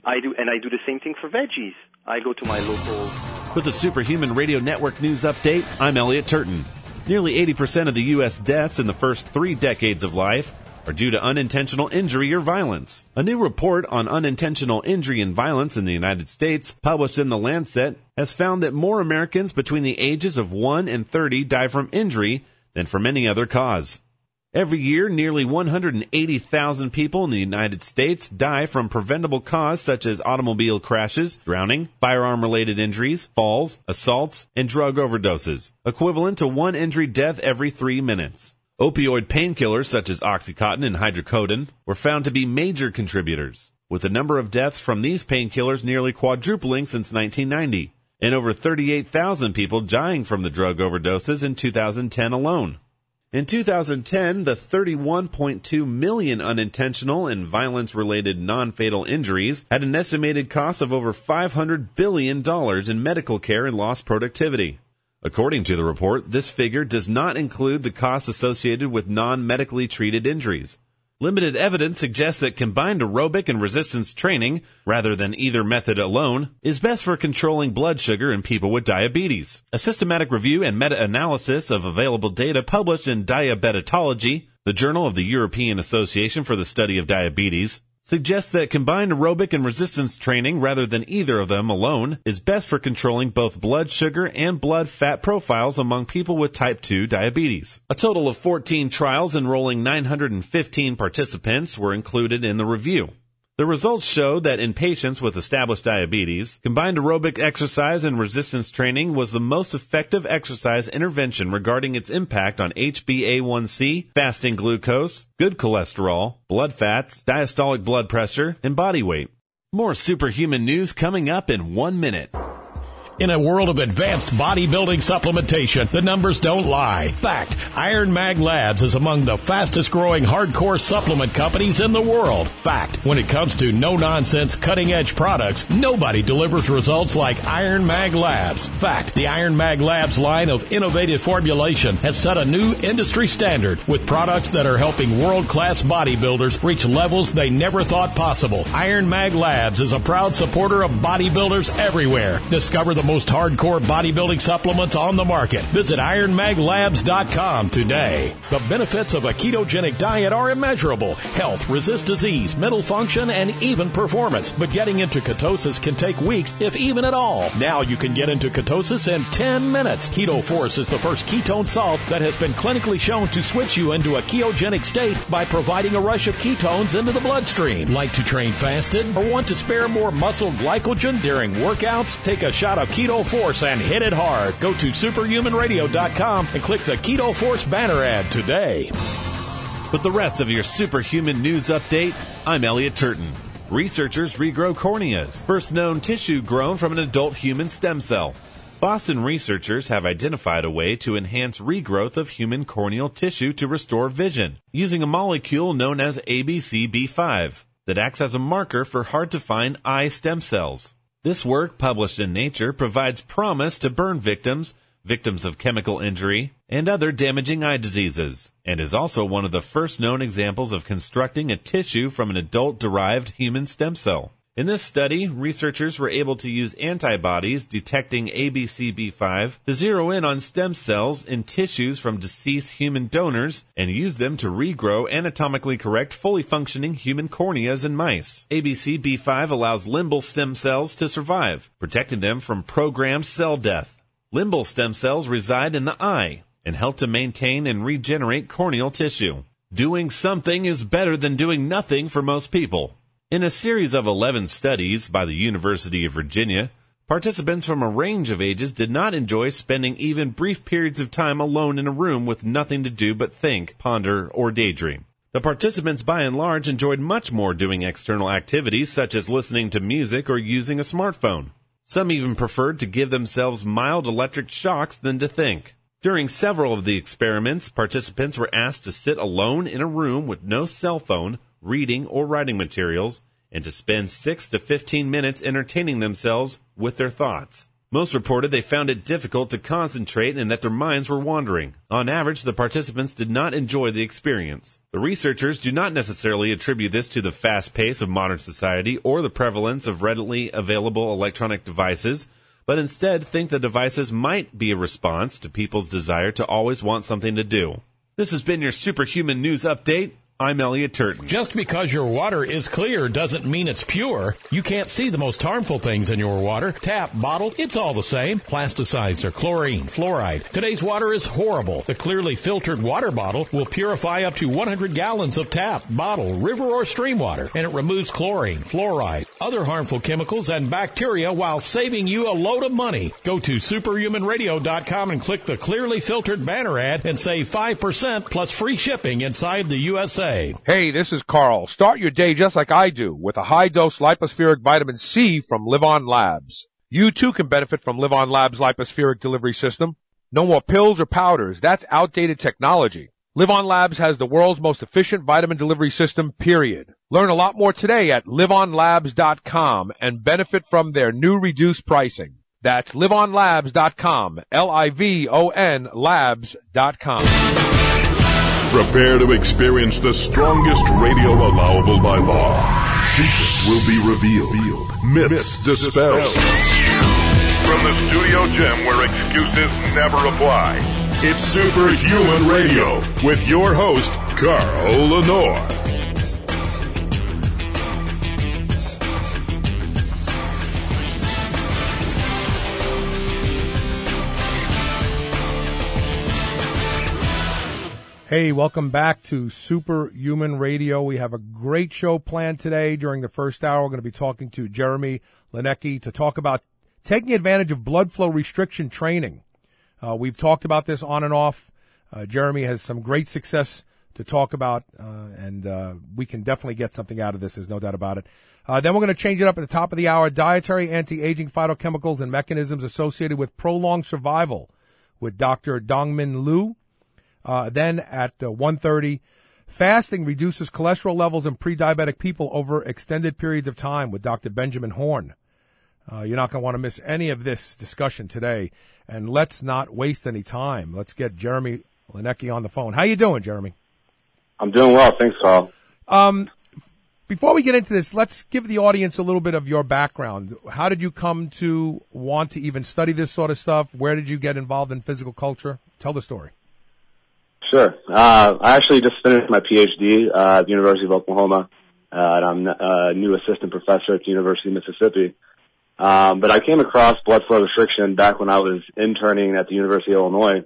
I do the same thing for veggies. I go to my local... With the Superhuman Radio Network news update, I'm Elliot Turton. Nearly 80% of the U.S. deaths in the first 3 decades of life are due to unintentional injury or violence. A new report on unintentional injury and violence in the United States, published in The Lancet, has found that more Americans between the ages of 1 and 30 die from injury than from any other cause. Every year, nearly 180,000 people in the United States die from preventable causes such as automobile crashes, drowning, firearm-related injuries, falls, assaults, and drug overdoses, equivalent to 1 injury death every 3 minutes. Opioid painkillers such as Oxycontin and hydrocodone were found to be major contributors, with the number of deaths from these painkillers nearly quadrupling since 1990, and over 38,000 people dying from the drug overdoses in 2010 alone. In 2010, the 31.2 million unintentional and violence-related non-fatal injuries had an estimated cost of over $500 billion in medical care and lost productivity. According to the report, this figure does not include the costs associated with non-medically treated injuries. Limited evidence suggests that combined aerobic and resistance training, rather than either method alone, is best for controlling blood sugar in people with diabetes. A systematic review and meta-analysis of available data published in Diabetology, the Journal of the European Association for the Study of Diabetes, suggests that combined aerobic and resistance training, rather than either of them alone, is best for controlling both blood sugar and blood fat profiles among people with type 2 diabetes. A total of 14 trials enrolling 915 participants were included in the review. The results showed that in patients with established diabetes, combined aerobic exercise and resistance training was the most effective exercise intervention regarding its impact on HbA1c, fasting glucose, good cholesterol, blood fats, diastolic blood pressure, and body weight. More superhuman news coming up in 1 minute. In a world of advanced bodybuilding supplementation, the numbers don't lie. Fact, Iron Mag Labs is among the fastest growing hardcore supplement companies in the world. Fact, when it comes to no-nonsense, cutting-edge products, nobody delivers results like Iron Mag Labs. Fact, the Iron Mag Labs line of innovative formulation has set a new industry standard with products that are helping world-class bodybuilders reach levels they never thought possible. Iron Mag Labs is a proud supporter of bodybuilders everywhere. Discover the most hardcore bodybuilding supplements on the market. Visit IronMagLabs.com today. The benefits of a ketogenic diet are immeasurable. Health, resist disease, mental function, and even performance. But getting into ketosis can take weeks, if even at all. Now you can get into ketosis in 10 minutes. Keto Force is the first ketone salt that has been clinically shown to switch you into a ketogenic state by providing a rush of ketones into the bloodstream. Like to train fasted or want to spare more muscle glycogen during workouts? Take a shot of Keto Force and hit it hard. Go to superhumanradio.com and click the Keto Force banner ad today. With the rest of your superhuman news update, I'm Elliot Turton. Researchers regrow corneas, first known tissue grown from an adult human stem cell. Boston researchers have identified a way to enhance regrowth of human corneal tissue to restore vision, using a molecule known as ABCB5 that acts as a marker for hard-to-find eye stem cells. This work, published in Nature, provides promise to burn victims, victims of chemical injury, and other damaging eye diseases, and is also one of the first known examples of constructing a tissue from an adult-derived human stem cell. In this study, researchers were able to use antibodies detecting ABCB5 to zero in on stem cells in tissues from deceased human donors and use them to regrow anatomically correct, fully functioning human corneas in mice. ABCB5 allows limbal stem cells to survive, protecting them from programmed cell death. Limbal stem cells reside in the eye and help to maintain and regenerate corneal tissue. Doing something is better than doing nothing for most people. In a series of 11 studies by the University of Virginia, participants from a range of ages did not enjoy spending even brief periods of time alone in a room with nothing to do but think, ponder, or daydream. The participants by and large enjoyed much more doing external activities such as listening to music or using a smartphone. Some even preferred to give themselves mild electric shocks than to think. During several of the experiments, participants were asked to sit alone in a room with no cell phone, reading or writing materials, and to spend 6 to 15 minutes entertaining themselves with their thoughts. Most reported they found it difficult to concentrate and that their minds were wandering. On average, the participants did not enjoy the experience. The researchers do not necessarily attribute this to the fast pace of modern society or the prevalence of readily available electronic devices, but instead think the devices might be a response to people's desire to always want something to do. This has been your Superhuman News Update. I'm Elliot Turton. Just because your water is clear doesn't mean it's pure. You can't see the most harmful things in your water. Tap, bottle, it's all the same. Plasticizer, chlorine, fluoride. Today's water is horrible. The clearly filtered water bottle will purify up to 100 gallons of tap, bottle, river, or stream water, and it removes chlorine, fluoride, other harmful chemicals, and bacteria while saving you a load of money. Go to superhumanradio.com and click the clearly filtered banner ad and save 5% plus free shipping inside the USA. Hey, this is Carl. Start your day just like I do with a high-dose lipospheric vitamin C from Livon Labs. You too can benefit from Livon Labs' lipospheric delivery system. No more pills or powders. That's outdated technology. Livon Labs has the world's most efficient vitamin delivery system, period. Learn a lot more today at livonlabs.com and benefit from their new reduced pricing. That's livonlabs.com, Livon labs.com. Prepare to experience the strongest radio allowable by law. Secrets will be revealed. Myths dispelled. From the studio gym where excuses never apply, it's Superhuman Radio with your host, Carl Lenore. Hey, welcome back to Superhuman Radio. We have a great show planned today. During the first hour, we're going to be talking to Jeremy Leniecki to talk about taking advantage of blood flow restriction training. We've talked about this on and off. Jeremy has some great success to talk about, and we can definitely get something out of this. There's no doubt about it. Then we're going to change it up at the top of the hour. Dietary anti-aging phytochemicals and mechanisms associated with prolonged survival with Dr. Dongmin Liu. Then at 1:30, fasting reduces cholesterol levels in pre-diabetic people over extended periods of time with Dr. Benjamin Horn. You're not going to want to miss any of this discussion today. And let's not waste any time. Let's get Jeremy Leniecki on the phone. How you doing, Jeremy? I'm doing well. Thanks, Carl. Before we get into this, let's give the audience a little bit of your background. How did you come to want to even study this sort of stuff? Where did you get involved in physical culture? Tell the story. Sure. I actually just finished my PhD at the University of Oklahoma, and I'm a new assistant professor at the University of Mississippi. But I came across blood flow restriction back when I was interning at the University of Illinois.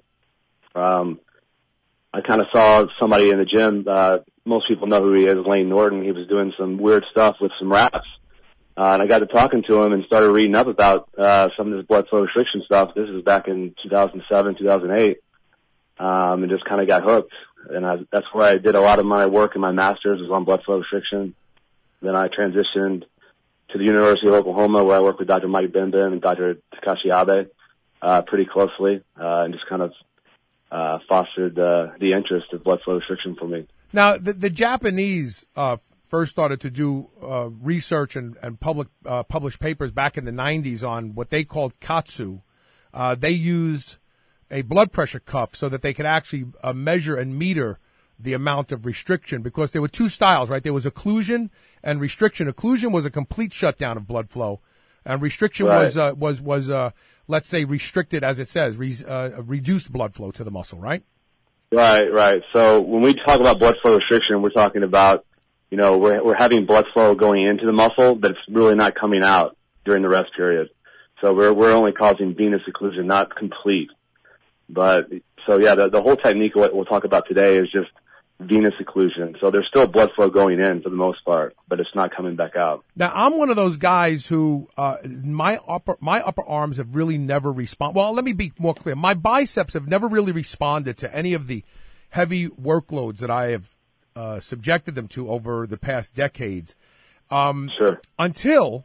I kind of saw somebody in the gym. Most people know who he is, Lane Norton. He was doing some weird stuff with some wraps. And I got to talking to him and started reading up about some of this blood flow restriction stuff. This is back in 2007, 2008. And just kind of got hooked. And that's where I did a lot of my work in my master's was on blood flow restriction. Then I transitioned to the University of Oklahoma where I work with Dr. Mike Benben and Dr. Takashi Abe pretty closely and just kind of fostered the interest of blood flow restriction for me. Now, the Japanese first started to do research and publish papers back in the 90s on what they called katsu. They used a blood pressure cuff so that they could actually measure and meter the amount of restriction, because there were two styles, right? There was occlusion and restriction. Occlusion was a complete shutdown of blood flow, and restriction was let's say restricted, as it says, reduced blood flow to the muscle, right? Right. So when we talk about blood flow restriction, we're talking about, we're having blood flow going into the muscle, but it's really not coming out during the rest period. So we're only causing venous occlusion, not complete. But so yeah, the whole technique we'll talk about today is just venous occlusion. So there's still blood flow going in for the most part, but it's not coming back out. Now I'm one of those guys who my upper arms have really never responded. Well, let me be more clear. My biceps have never really responded to any of the heavy workloads that I have subjected them to over the past decades. Sure. Until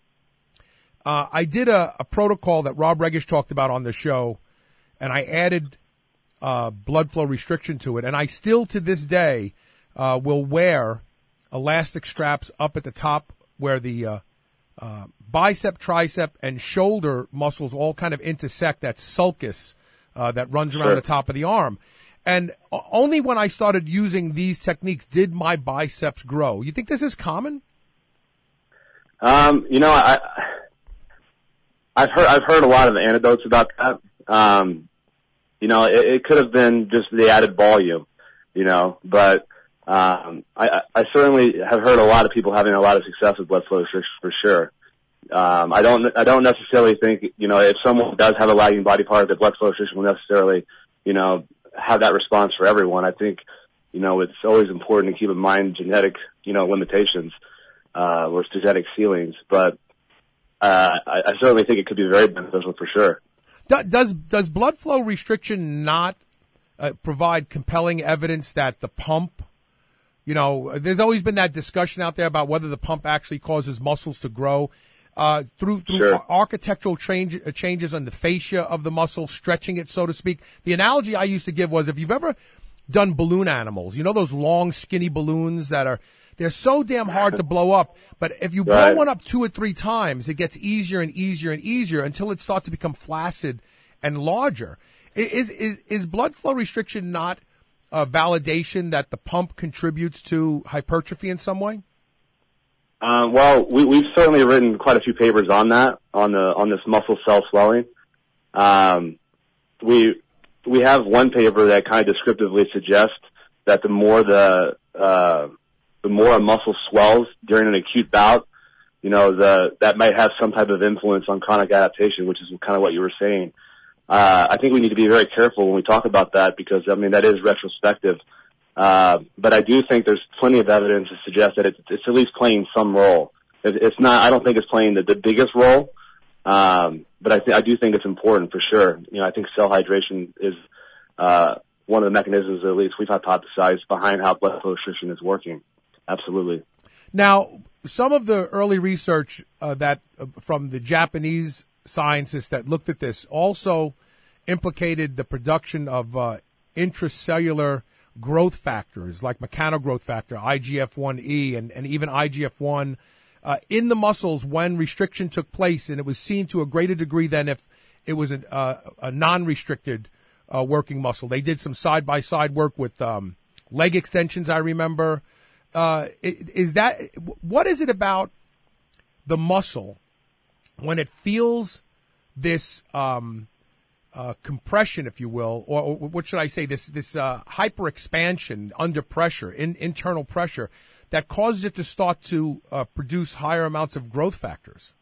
I did a protocol that Rob Regish talked about on the show. And I added blood flow restriction to it. And I still, to this day, will wear elastic straps up at the top where the bicep, tricep, and shoulder muscles all kind of intersect, that sulcus that runs around the top of the arm. And only when I started using these techniques did my biceps grow. You think this is common? You know, I've heard a lot of anecdotes about that. You know, it could have been just the added volume, you know, but I certainly have heard a lot of people having a lot of success with blood flow restriction for sure. I don't necessarily think, you know, if someone does have a lagging body part, that blood flow restriction will necessarily, you know, have that response for everyone. I think, you know, it's always important to keep in mind genetic, you know, limitations, or genetic ceilings, but, I certainly think it could be very beneficial for sure. Does blood flow restriction not provide compelling evidence that the pump, you know, there's always been that discussion out there about whether the pump actually causes muscles to grow through Sure. architectural changes on the fascia of the muscle, stretching it, so to speak. The analogy I used to give was, if you've ever done balloon animals, you know those long, skinny balloons they're so damn hard to blow up, but if you blow one up 2 or 3 times, it gets easier and easier and easier until it starts to become flaccid and larger. Is blood flow restriction not a validation that the pump contributes to hypertrophy in some way? Well, we've certainly written quite a few papers on that, on this muscle cell swelling. We have one paper that kind of descriptively suggests that the more a muscle swells during an acute bout, you know, that might have some type of influence on chronic adaptation, which is kind of what you were saying. I think we need to be very careful when we talk about that because, I mean, that is retrospective. But I do think there's plenty of evidence to suggest that it's at least playing some role. It's not, I don't think it's playing the biggest role. But I do think it's important for sure. You know, I think cell hydration is, one of the mechanisms, at least we've hypothesized, behind how blood flow restriction is working. Absolutely. Now, some of the early research from the Japanese scientists that looked at this also implicated the production of intracellular growth factors like mechanogrowth factor, IGF-1E, and even IGF-1 in the muscles when restriction took place, and it was seen to a greater degree than if it was a non-restricted working muscle. They did some side-by-side work with leg extensions, I remember. What is it about the muscle when it feels this compression, if you will, or what should I say, this hyper expansion under pressure, internal pressure, that causes it to start to produce higher amounts of growth factors?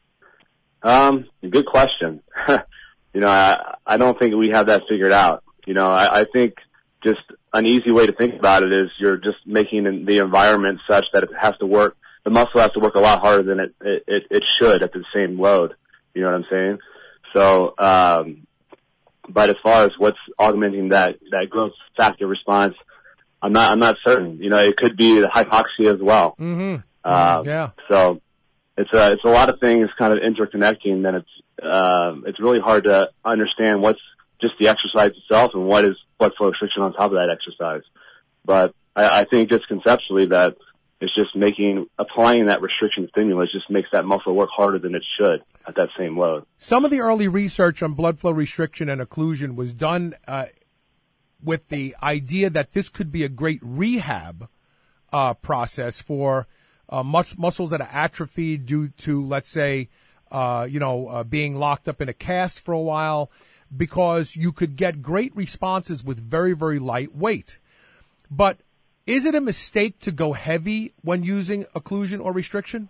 Good question. You know, I don't think we have that figured out. You know, I think just an easy way to think about it is you're just making the environment such that it has to work. The muscle has to work a lot harder than it should at the same load. You know what I'm saying? So, but as far as what's augmenting that growth factor response, I'm not certain. You know, it could be the hypoxia as well. Mm-hmm. Yeah. So it's a lot of things kind of interconnecting. Then it's really hard to understand what's just the exercise itself and what is blood flow restriction on top of that exercise. But I think just conceptually that it's just applying that restriction stimulus just makes that muscle work harder than it should at that same load. Some of the early research on blood flow restriction and occlusion was done with the idea that this could be a great rehab process for muscles that are atrophied due to, let's say, being locked up in a cast for a while, because you could get great responses with very, very light weight. But is it a mistake to go heavy when using occlusion or restriction?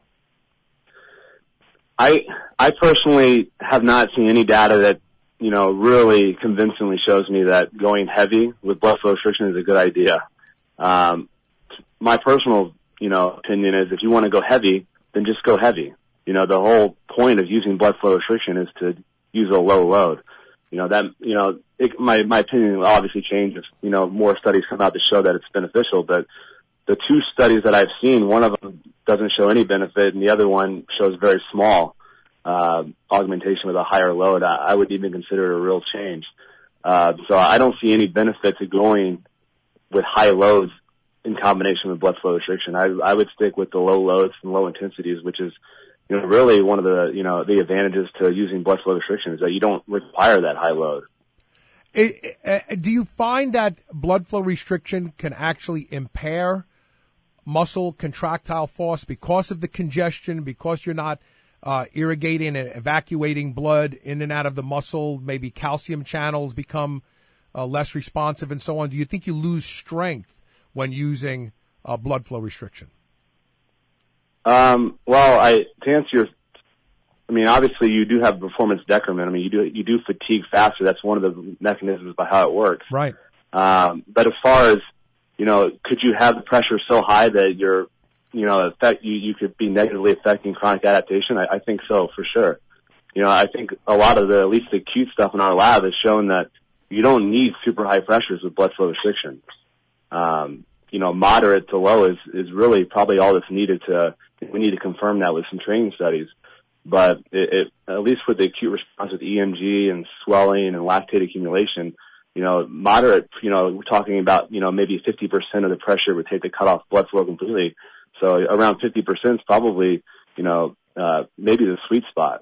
I personally have not seen any data that, you know, really convincingly shows me that going heavy with blood flow restriction is a good idea. My personal, you know, opinion is if you want to go heavy, then just go heavy. You know, the whole point of using blood flow restriction is to use a low load. You know, my opinion will obviously change if, you know, more studies come out to show that it's beneficial, but the 2 studies that I've seen, one of them doesn't show any benefit and the other one shows very small, augmentation with a higher load. I would even consider it a real change. So I don't see any benefit to going with high loads in combination with blood flow restriction. I would stick with the low loads and low intensities, which is really one of the, the advantages to using blood flow restriction is that you don't require that high load. Do you find that blood flow restriction can actually impair muscle contractile force because of the congestion, because you're not irrigating and evacuating blood in and out of the muscle? Maybe calcium channels become less responsive and so on. Do you think you lose strength when using blood flow restriction? To answer obviously you do have performance decrement. You do fatigue faster. That's one of the mechanisms by how it works. Right. But as far as, could you have the pressure so high that you could be negatively affecting chronic adaptation? I think so, for sure. I think a lot of at least the acute stuff in our lab has shown that you don't need super high pressures with blood flow restriction. Moderate to low is really probably all that's needed we need to confirm that with some training studies. But at least with the acute response with EMG and swelling and lactate accumulation, moderate, we're talking about, maybe 50% of the pressure would take to cut off blood flow completely. So around 50% is probably, maybe the sweet spot,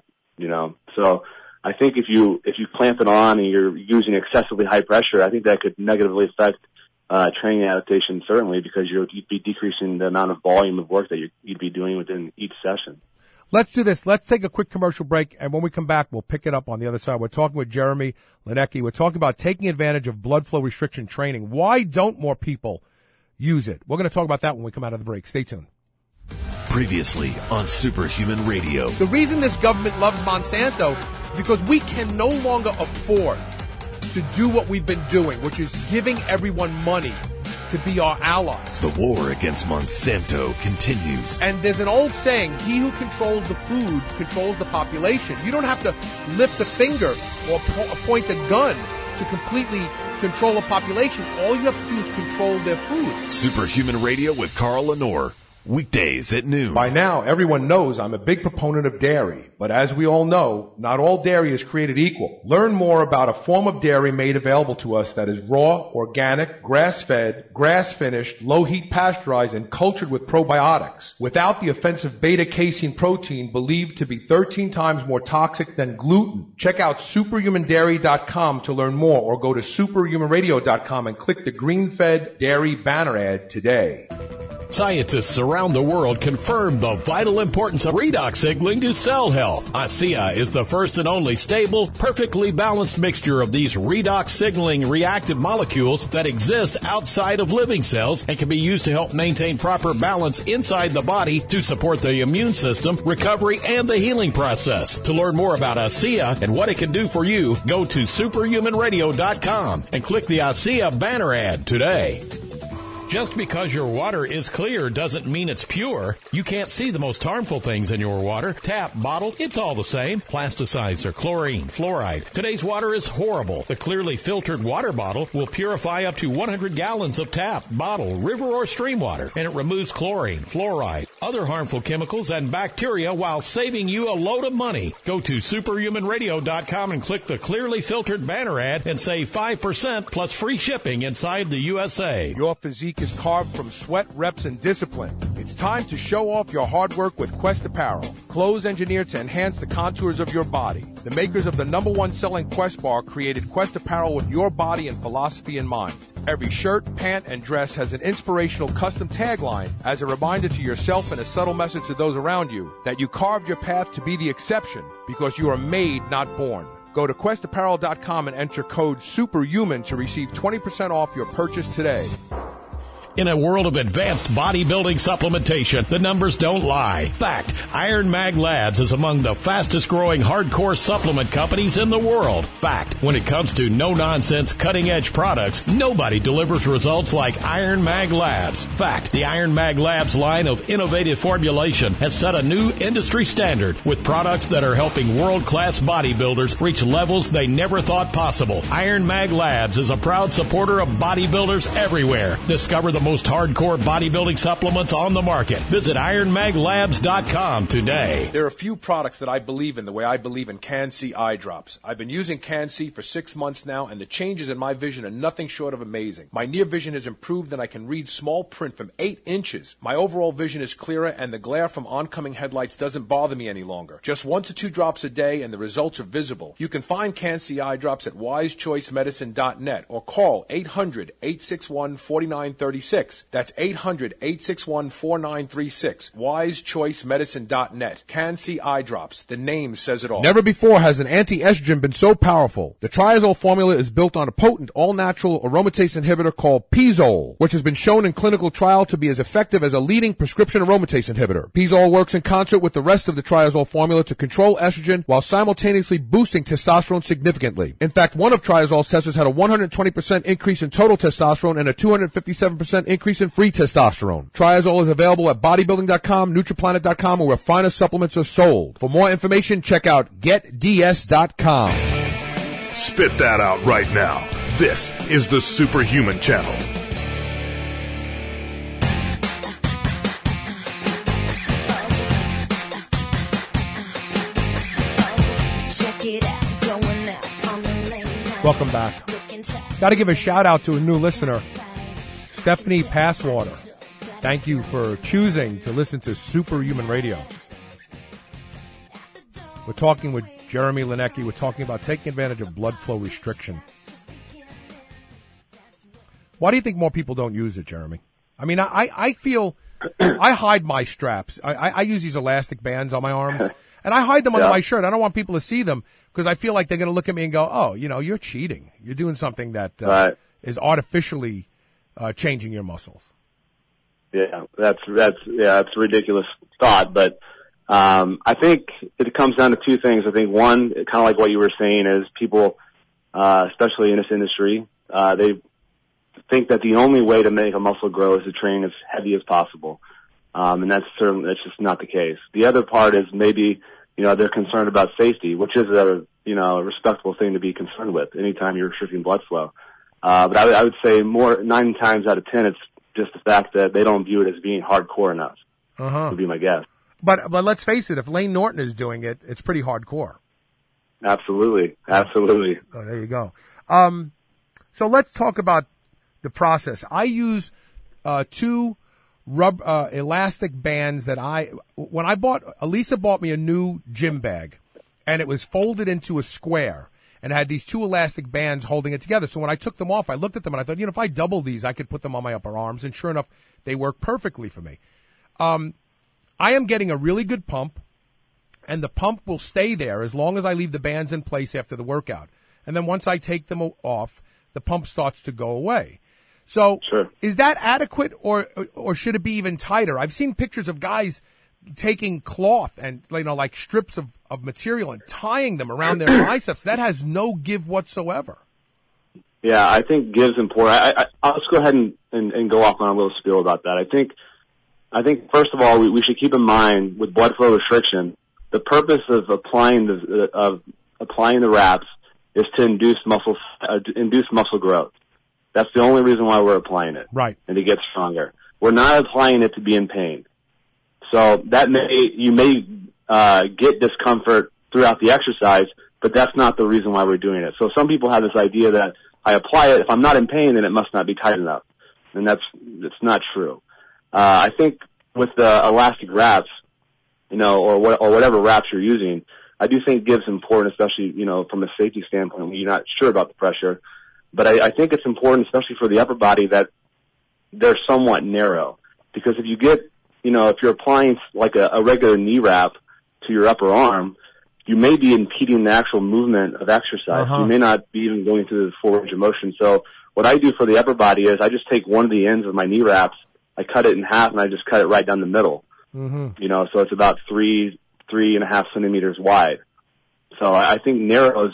So I think if you clamp it on and you're using excessively high pressure, I think that could negatively affect training adaptation, certainly, because you'd be decreasing the amount of volume of work that you'd be doing within each session. Let's do this. Let's take a quick commercial break, and when we come back, we'll pick it up on the other side. We're talking with Jeremy Liniecki. We're talking about taking advantage of blood flow restriction training. Why don't more people use it? We're going to talk about that when we come out of the break. Stay tuned. Previously on Superhuman Radio. The reason this government loves Monsanto is because we can no longer afford to do what we've been doing, which is giving everyone money to be our allies. The war against Monsanto continues. And there's an old saying, he who controls the food controls the population. You don't have to lift a finger or point a gun to completely control a population. All you have to do is control their food. Superhuman Radio with Carl Lenore. Weekdays at noon. By now, everyone knows I'm a big proponent of dairy. But as we all know, not all dairy is created equal. Learn more about a form of dairy made available to us that is raw, organic, grass-fed, grass-finished, low-heat pasteurized, and cultured with probiotics. Without the offensive beta-casein protein believed to be 13 times more toxic than gluten. Check out superhumandairy.com to learn more, or go to superhumanradio.com and click the green-fed dairy banner ad today. Scientists around the world confirm the vital importance of redox signaling to cell health. ASEA is the first and only stable, perfectly balanced mixture of these redox signaling reactive molecules that exist outside of living cells and can be used to help maintain proper balance inside the body to support the immune system, recovery, and the healing process. To learn more about ASEA and what it can do for you, go to superhumanradio.com and click the ASEA banner ad today. Just because your water is clear doesn't mean it's pure. You can't see the most harmful things in your water. Tap, bottle, it's all the same. Plasticizer, chlorine, fluoride. Today's water is horrible. The clearly filtered water bottle will purify up to 100 gallons of tap, bottle, river, or stream water, and it removes chlorine, fluoride, other harmful chemicals, and bacteria while saving you a load of money. Go to superhumanradio.com and click the clearly filtered banner ad and save 5% plus free shipping inside the USA. Your physique is carved from sweat, reps, and discipline. It's time to show off your hard work with Quest Apparel. Clothes engineered to enhance the contours of your body. The makers of the #1 selling Quest bar created Quest Apparel with your body and philosophy in mind. Every shirt, pant, and dress has an inspirational custom tagline as a reminder to yourself and a subtle message to those around you that you carved your path to be the exception because you are made, not born. Go to questapparel.com and enter code SUPERHUMAN to receive 20% off your purchase today. In a world of advanced bodybuilding supplementation, the numbers don't lie. Fact, Iron Mag Labs is among the fastest growing hardcore supplement companies in the world. Fact, when it comes to no-nonsense, cutting-edge products, nobody delivers results like Iron Mag Labs. Fact, the Iron Mag Labs line of innovative formulation has set a new industry standard with products that are helping world-class bodybuilders reach levels they never thought possible. Iron Mag Labs is a proud supporter of bodybuilders everywhere. Discover the most hardcore bodybuilding supplements on the market. Visit IronMagLabs.com today. There are a few products that I believe in the way I believe in Can-C eye drops. I've been using Can-C for 6 months now, and the changes in my vision are nothing short of amazing. My near vision has improved, and I can read small print from 8 inches. My overall vision is clearer, and the glare from oncoming headlights doesn't bother me any longer. Just 1 to 2 drops a day, and the results are visible. You can find Can-C eye drops at wisechoicemedicine.net or call 800-861-4936. That's 800-861-4936. wisechoicemedicine.net. Can-C eye drops. The name says it all. Never before has an anti-estrogen been so powerful. The Triazole formula is built on a potent all-natural aromatase inhibitor called Pizole, which has been shown in clinical trial to be as effective as a leading prescription aromatase inhibitor. Pizole works in concert with the rest of the Triazole formula to control estrogen while simultaneously boosting testosterone significantly. In fact, one of Triazole's testers had a 120% increase in total testosterone and a 257% increase in free testosterone. Triazole is available at bodybuilding.com, nutriplanet.com, or where finer supplements are sold. For more information, check out getds.com. Spit that out right now. This is the Superhuman Channel. Welcome back. Got to give a shout out to a new listener, Stephanie Passwater. Thank you for choosing to listen to Superhuman Radio. We're talking with Jeremy Liniecki. We're talking about taking advantage of blood flow restriction. Why do you think more people don't use it, Jeremy? I mean, I feel I hide my straps. I use these elastic bands on my arms, and I hide them under my shirt. I don't want people to see them because I feel like they're going to look at me and go, oh, you know, you're cheating. You're doing something that is artificially changing your muscles. Yeah, that's a ridiculous thought, but I think it comes down to two things. I think one, kind of like what you were saying, is people, especially in this industry, they think that the only way to make a muscle grow is to train as heavy as possible, and that's just not the case. The other part is maybe, you know, they're concerned about safety, which is a respectable thing to be concerned with anytime you're restricting blood flow. But I would say 9 times out of 10, it's just the fact that they don't view it as being hardcore enough. Would be my guess. But let's face it, if Lane Norton is doing it, it's pretty hardcore. Absolutely. Oh, there you go. So let's talk about the process. I use 2 elastic bands that Elisa bought me a new gym bag, and it was folded into a square and had these 2 elastic bands holding it together. So when I took them off, I looked at them and I thought, if I double these, I could put them on my upper arms, and sure enough, they work perfectly for me. I am getting a really good pump, and the pump will stay there as long as I leave the bands in place after the workout. And then once I take them off, the pump starts to go away. So Is that adequate, or should it be even tighter? I've seen pictures of guys taking cloth and, like strips of material and tying them around their biceps. That has no give whatsoever. Yeah, I think give's important. I'll just go ahead and go off on a little spiel about that. I think first of all, we should keep in mind with blood flow restriction, the purpose of applying the wraps is to induce muscle growth. That's the only reason why we're applying it. Right. And to get stronger. We're not applying it to be in pain. So you may get discomfort throughout the exercise, but that's not the reason why we're doing it. So some people have this idea that I apply it, if I'm not in pain, then it must not be tight enough. And that's not true. I think with the elastic wraps, or whatever wraps you're using, I do think give's important, especially, from a safety standpoint when you're not sure about the pressure. But I think it's important, especially for the upper body, that they're somewhat narrow. Because if you get, if you're applying like a regular knee wrap to your upper arm, you may be impeding the actual movement of exercise. You may not be even going through the full range of motion. So what I do for the upper body is I just take one of the ends of my knee wraps, I cut it in half, and I just cut it right down the middle. So it's about 3.5 centimeters wide. So I think narrow is,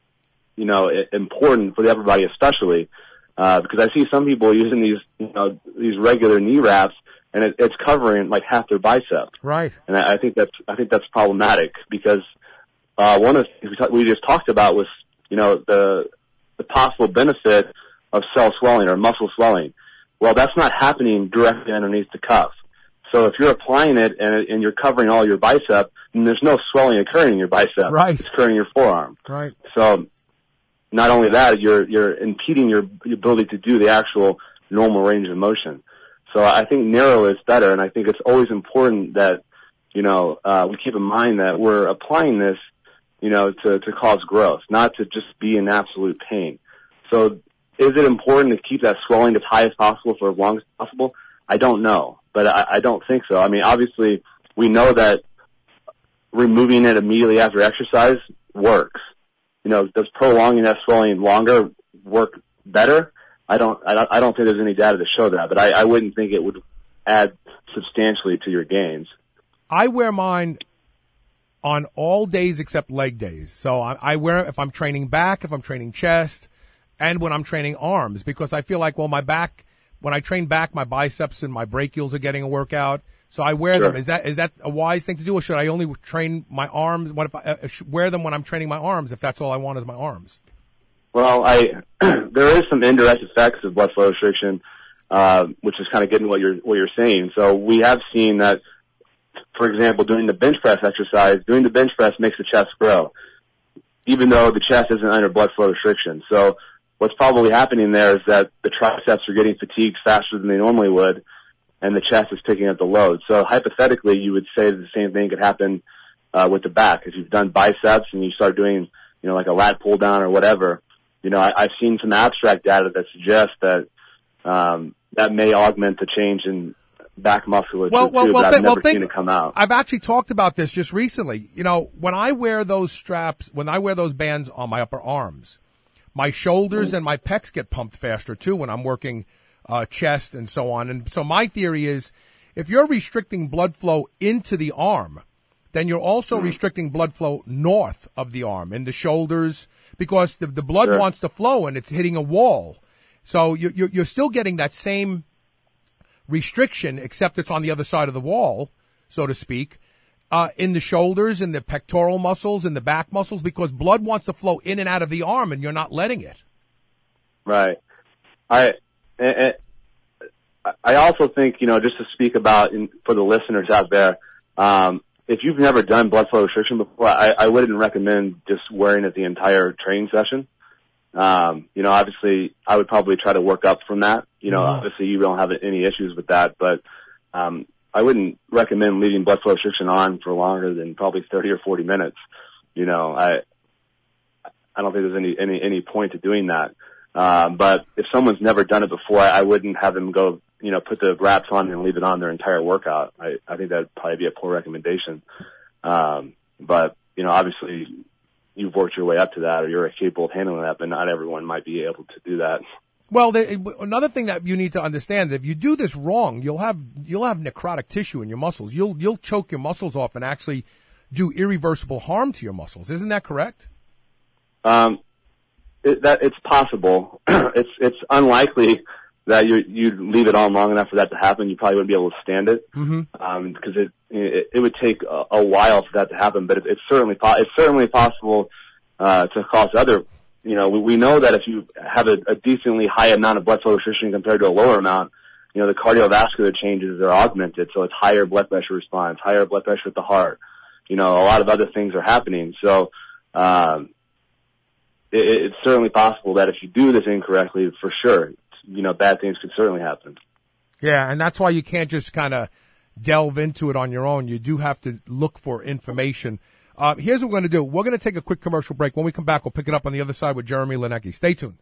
important for the upper body especially, because I see some people using these regular knee wraps, and it's covering like half their bicep. Right. And I think that's problematic because one of the things we just talked about was, the possible benefit of cell swelling or muscle swelling. Well, that's not happening directly underneath the cuff. So if you're applying it and you're covering all your bicep, then there's no swelling occurring in your bicep. Right. It's occurring in your forearm. Right. So not only that, you're impeding your ability to do the actual normal range of motion. So I think narrow is better, and I think it's always important that, we keep in mind that we're applying this, to cause growth, not to just be in absolute pain. So is it important to keep that swelling as high as possible for as long as possible? I don't know, but I don't think so. I mean, obviously, we know that removing it immediately after exercise works. Does prolonging that swelling longer work better? I don't think there's any data to show that, but I wouldn't think it would add substantially to your gains. I wear mine on all days except leg days. So I wear it if I'm training back, if I'm training chest, and when I'm training arms, because I feel like, well, my back, when I train back, my biceps and my brachials are getting a workout. So I wear them. Is that a wise thing to do, or should I only train my arms? What if I wear them when I'm training my arms, if that's all I want is my arms? Well, there is some indirect effects of blood flow restriction, which is kind of getting what you're saying. So we have seen that, for example, doing the bench press exercise, doing the bench press makes the chest grow, even though the chest isn't under blood flow restriction. So what's probably happening there is that the triceps are getting fatigued faster than they normally would, and the chest is picking up the load. So hypothetically, you would say that the same thing could happen with the back. If you've done biceps and you start doing, like a lat pull down or whatever, I've seen some abstract data that suggests that that may augment the change in back musculature too, but I've never seen it come out. I've actually talked about this just recently. When I wear those straps, when I wear those bands on my upper arms, my shoulders and my pecs get pumped faster too when I'm working chest and so on. And so my theory is, if you're restricting blood flow into the arm, then you're also restricting blood flow north of the arm, in the shoulders, because the blood wants to flow and it's hitting a wall. So you're still getting that same restriction, except it's on the other side of the wall, so to speak, in the shoulders and the pectoral muscles and the back muscles, because blood wants to flow in and out of the arm and you're not letting it. Right. I also think, just to speak about for the listeners out there, if you've never done blood flow restriction before, I wouldn't recommend just wearing it the entire training session. Obviously I would probably try to work up from that. Obviously you don't have any issues with that, but, I wouldn't recommend leaving blood flow restriction on for longer than probably 30 or 40 minutes. I don't think there's any point to doing that. But if someone's never done it before, I wouldn't have them go, put the wraps on and leave it on their entire workout. I think that'd probably be a poor recommendation. But, obviously you've worked your way up to that, or you're capable of handling that, but not everyone might be able to do that. Well, another thing that you need to understand, if you do this wrong, you'll have necrotic tissue in your muscles. You'll choke your muscles off and actually do irreversible harm to your muscles. Isn't that correct? It's possible. It's unlikely that you'd leave it on long enough for that to happen. You probably wouldn't be able to stand it, because it would take a while for that to happen. But it's certainly possible to cause other. We know that if you have a decently high amount of blood flow restriction compared to a lower amount, the cardiovascular changes are augmented. So it's higher blood pressure response, higher blood pressure at the heart. A lot of other things are happening. So, it's certainly possible that if you do this incorrectly, for sure, bad things could certainly happen. Yeah. And that's why you can't just kind of delve into it on your own. You do have to look for information. Here's what we're going to do. We're going to take a quick commercial break. When we come back, we'll pick it up on the other side with Jeremy Liniecki. Stay tuned.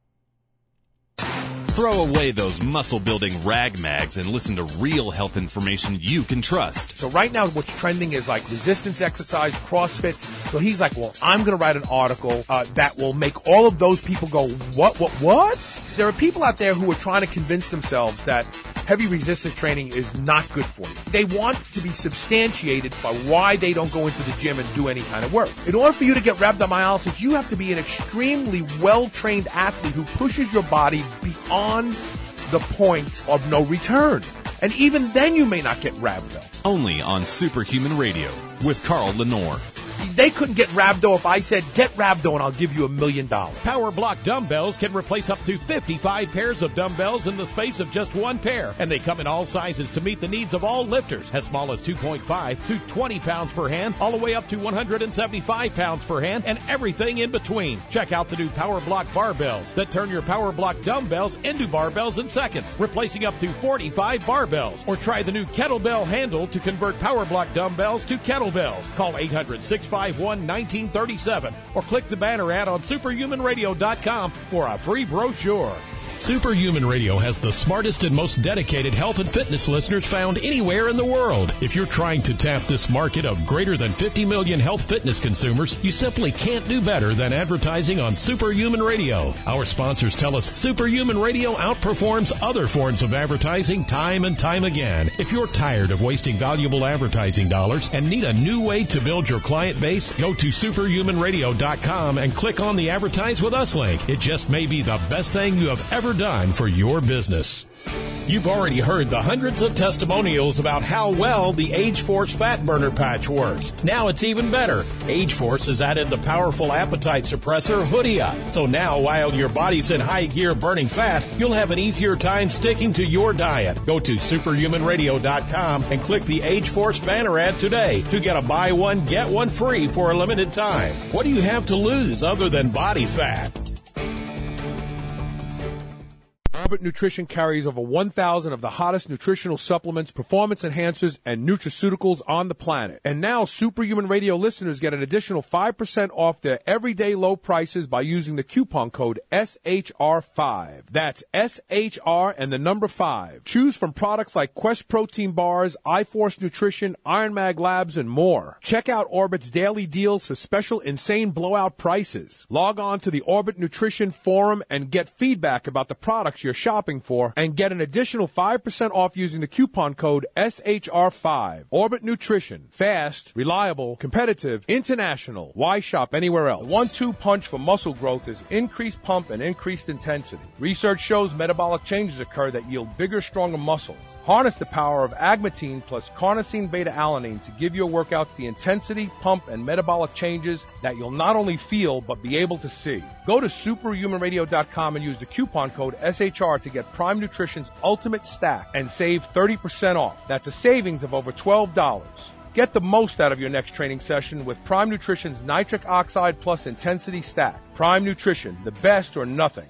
Throw away those muscle-building rag mags and listen to real health information you can trust. So right now what's trending is like resistance exercise, CrossFit. So he's like, well, I'm going to write an article that will make all of those people go, what? There are people out there who are trying to convince themselves that heavy resistance training is not good for you. They want to be substantiated by why they don't go into the gym and do any kind of work. In order for you to get rhabdomyolysis, you have to be an extremely well-trained athlete who pushes your body beyond the point of no return. And even then you may not get rhabdo. Only on Superhuman Radio with Carl Lenore. they couldn't get Rhabdo if I said, get Rhabdo and I'll give you $1 million. Power Block dumbbells can replace up to 55 pairs of dumbbells in the space of just one pair. And they come in all sizes to meet the needs of all lifters, as small as 2.5 to 20 pounds per hand, all the way up to 175 pounds per hand, and everything in between. Check out the new Power Block barbells that turn your Power Block dumbbells into barbells in seconds, replacing up to 45 barbells. Or try the new kettlebell handle to convert Power Block dumbbells to kettlebells. Call 800-651-1937 or click the banner ad on superhumanradio.com for a free brochure. Superhuman Radio has the smartest and most dedicated health and fitness listeners found anywhere in the world. If you're trying to tap this market of greater than 50 million health fitness consumers, you simply can't do better than advertising on Superhuman Radio. Our sponsors tell us Superhuman Radio outperforms other forms of advertising time and time again. If you're tired of wasting valuable advertising dollars and need a new way to build your client base, go to superhumanradio.com and click on the Advertise With Us link. It just may be the best thing you have ever done for your business. You've already heard the hundreds of testimonials about how well the Age-Force Fat Burner Patch works. Now it's even better. Age-Force has added the powerful appetite suppressor Hoodia. So now, while your body's in high gear burning fat, you'll have an easier time sticking to your diet. Go to superhumanradio.com and click the Age-Force banner ad today to get a buy one, get one free for a limited time. What do you have to lose other than body fat? Orbit Nutrition carries over 1,000 of the hottest nutritional supplements, performance enhancers, and nutraceuticals on the planet. And now Superhuman Radio listeners get an additional 5% off their everyday low prices by using the coupon code SHR5. That's SHR and the number 5. Choose from products like Quest Protein Bars, iForce Nutrition, Iron Mag Labs, and more. Check out Orbit's daily deals for special insane blowout prices. Log on to the Orbit Nutrition forum and get feedback about the products you're shopping for and get an additional 5% off using the coupon code SHR5. Orbit Nutrition. Fast, reliable, competitive, international. Why shop anywhere else? The 1-2 punch for muscle growth is increased pump and increased intensity. Research shows metabolic changes occur that yield bigger, stronger muscles. Harness the power of agmatine plus carnosine beta-alanine to give your workouts the intensity, pump, and metabolic changes that you'll not only feel but be able to see. Go to superhumanradio.com and use the coupon code SHR to get Prime Nutrition's Ultimate Stack and save 30% off. That's a savings of over $12. Get the most out of your next training session with Prime Nutrition's Nitric Oxide Plus Intensity Stack. Prime Nutrition, the best or nothing.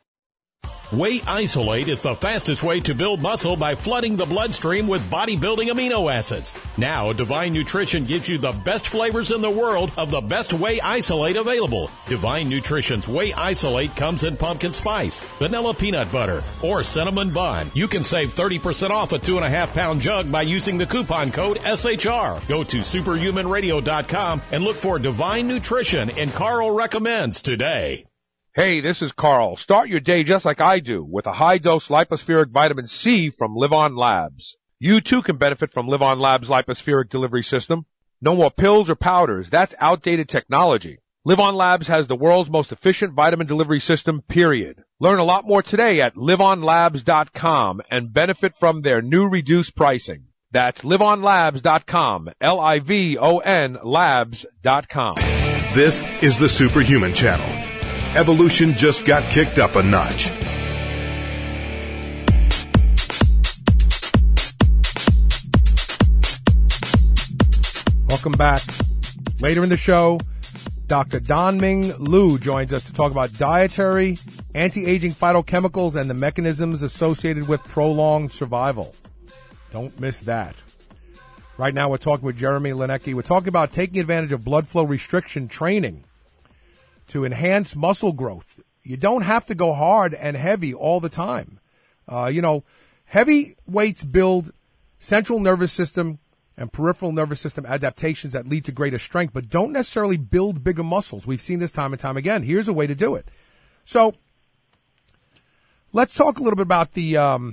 Whey Isolate is the fastest way to build muscle by flooding the bloodstream with bodybuilding amino acids. Now, Divine Nutrition gives you the best flavors in the world of the best Whey Isolate available. Divine Nutrition's Whey Isolate comes in pumpkin spice, vanilla peanut butter, or cinnamon bun. You can save 30% off a 2.5-pound jug by using the coupon code SHR. Go to superhumanradio.com and look for Divine Nutrition and Carl Recommends today. Hey, this is Carl. Start your day just like I do with a high-dose lipospheric vitamin C from Live On Labs. You too can benefit from Live On Labs' lipospheric delivery system. No more pills or powders. That's outdated technology. Live On Labs has the world's most efficient vitamin delivery system, period. Learn a lot more today at liveonlabs.com and benefit from their new reduced pricing. That's liveonlabs.com, Livon labs.com. This is the Superhuman Channel. Evolution just got kicked up a notch. Welcome back. Later in the show, Dr. Donming Liu joins us to talk about dietary, anti-aging phytochemicals, and the mechanisms associated with prolonged survival. Don't miss that. Right now, we're talking with Jeremy Liniecki. We're talking about taking advantage of blood flow restriction training to enhance muscle growth. You don't have to go hard and heavy all the time. Heavy weights build central nervous system and peripheral nervous system adaptations that lead to greater strength, but don't necessarily build bigger muscles. We've seen this time and time again. Here's a way to do it. So let's talk a little bit about the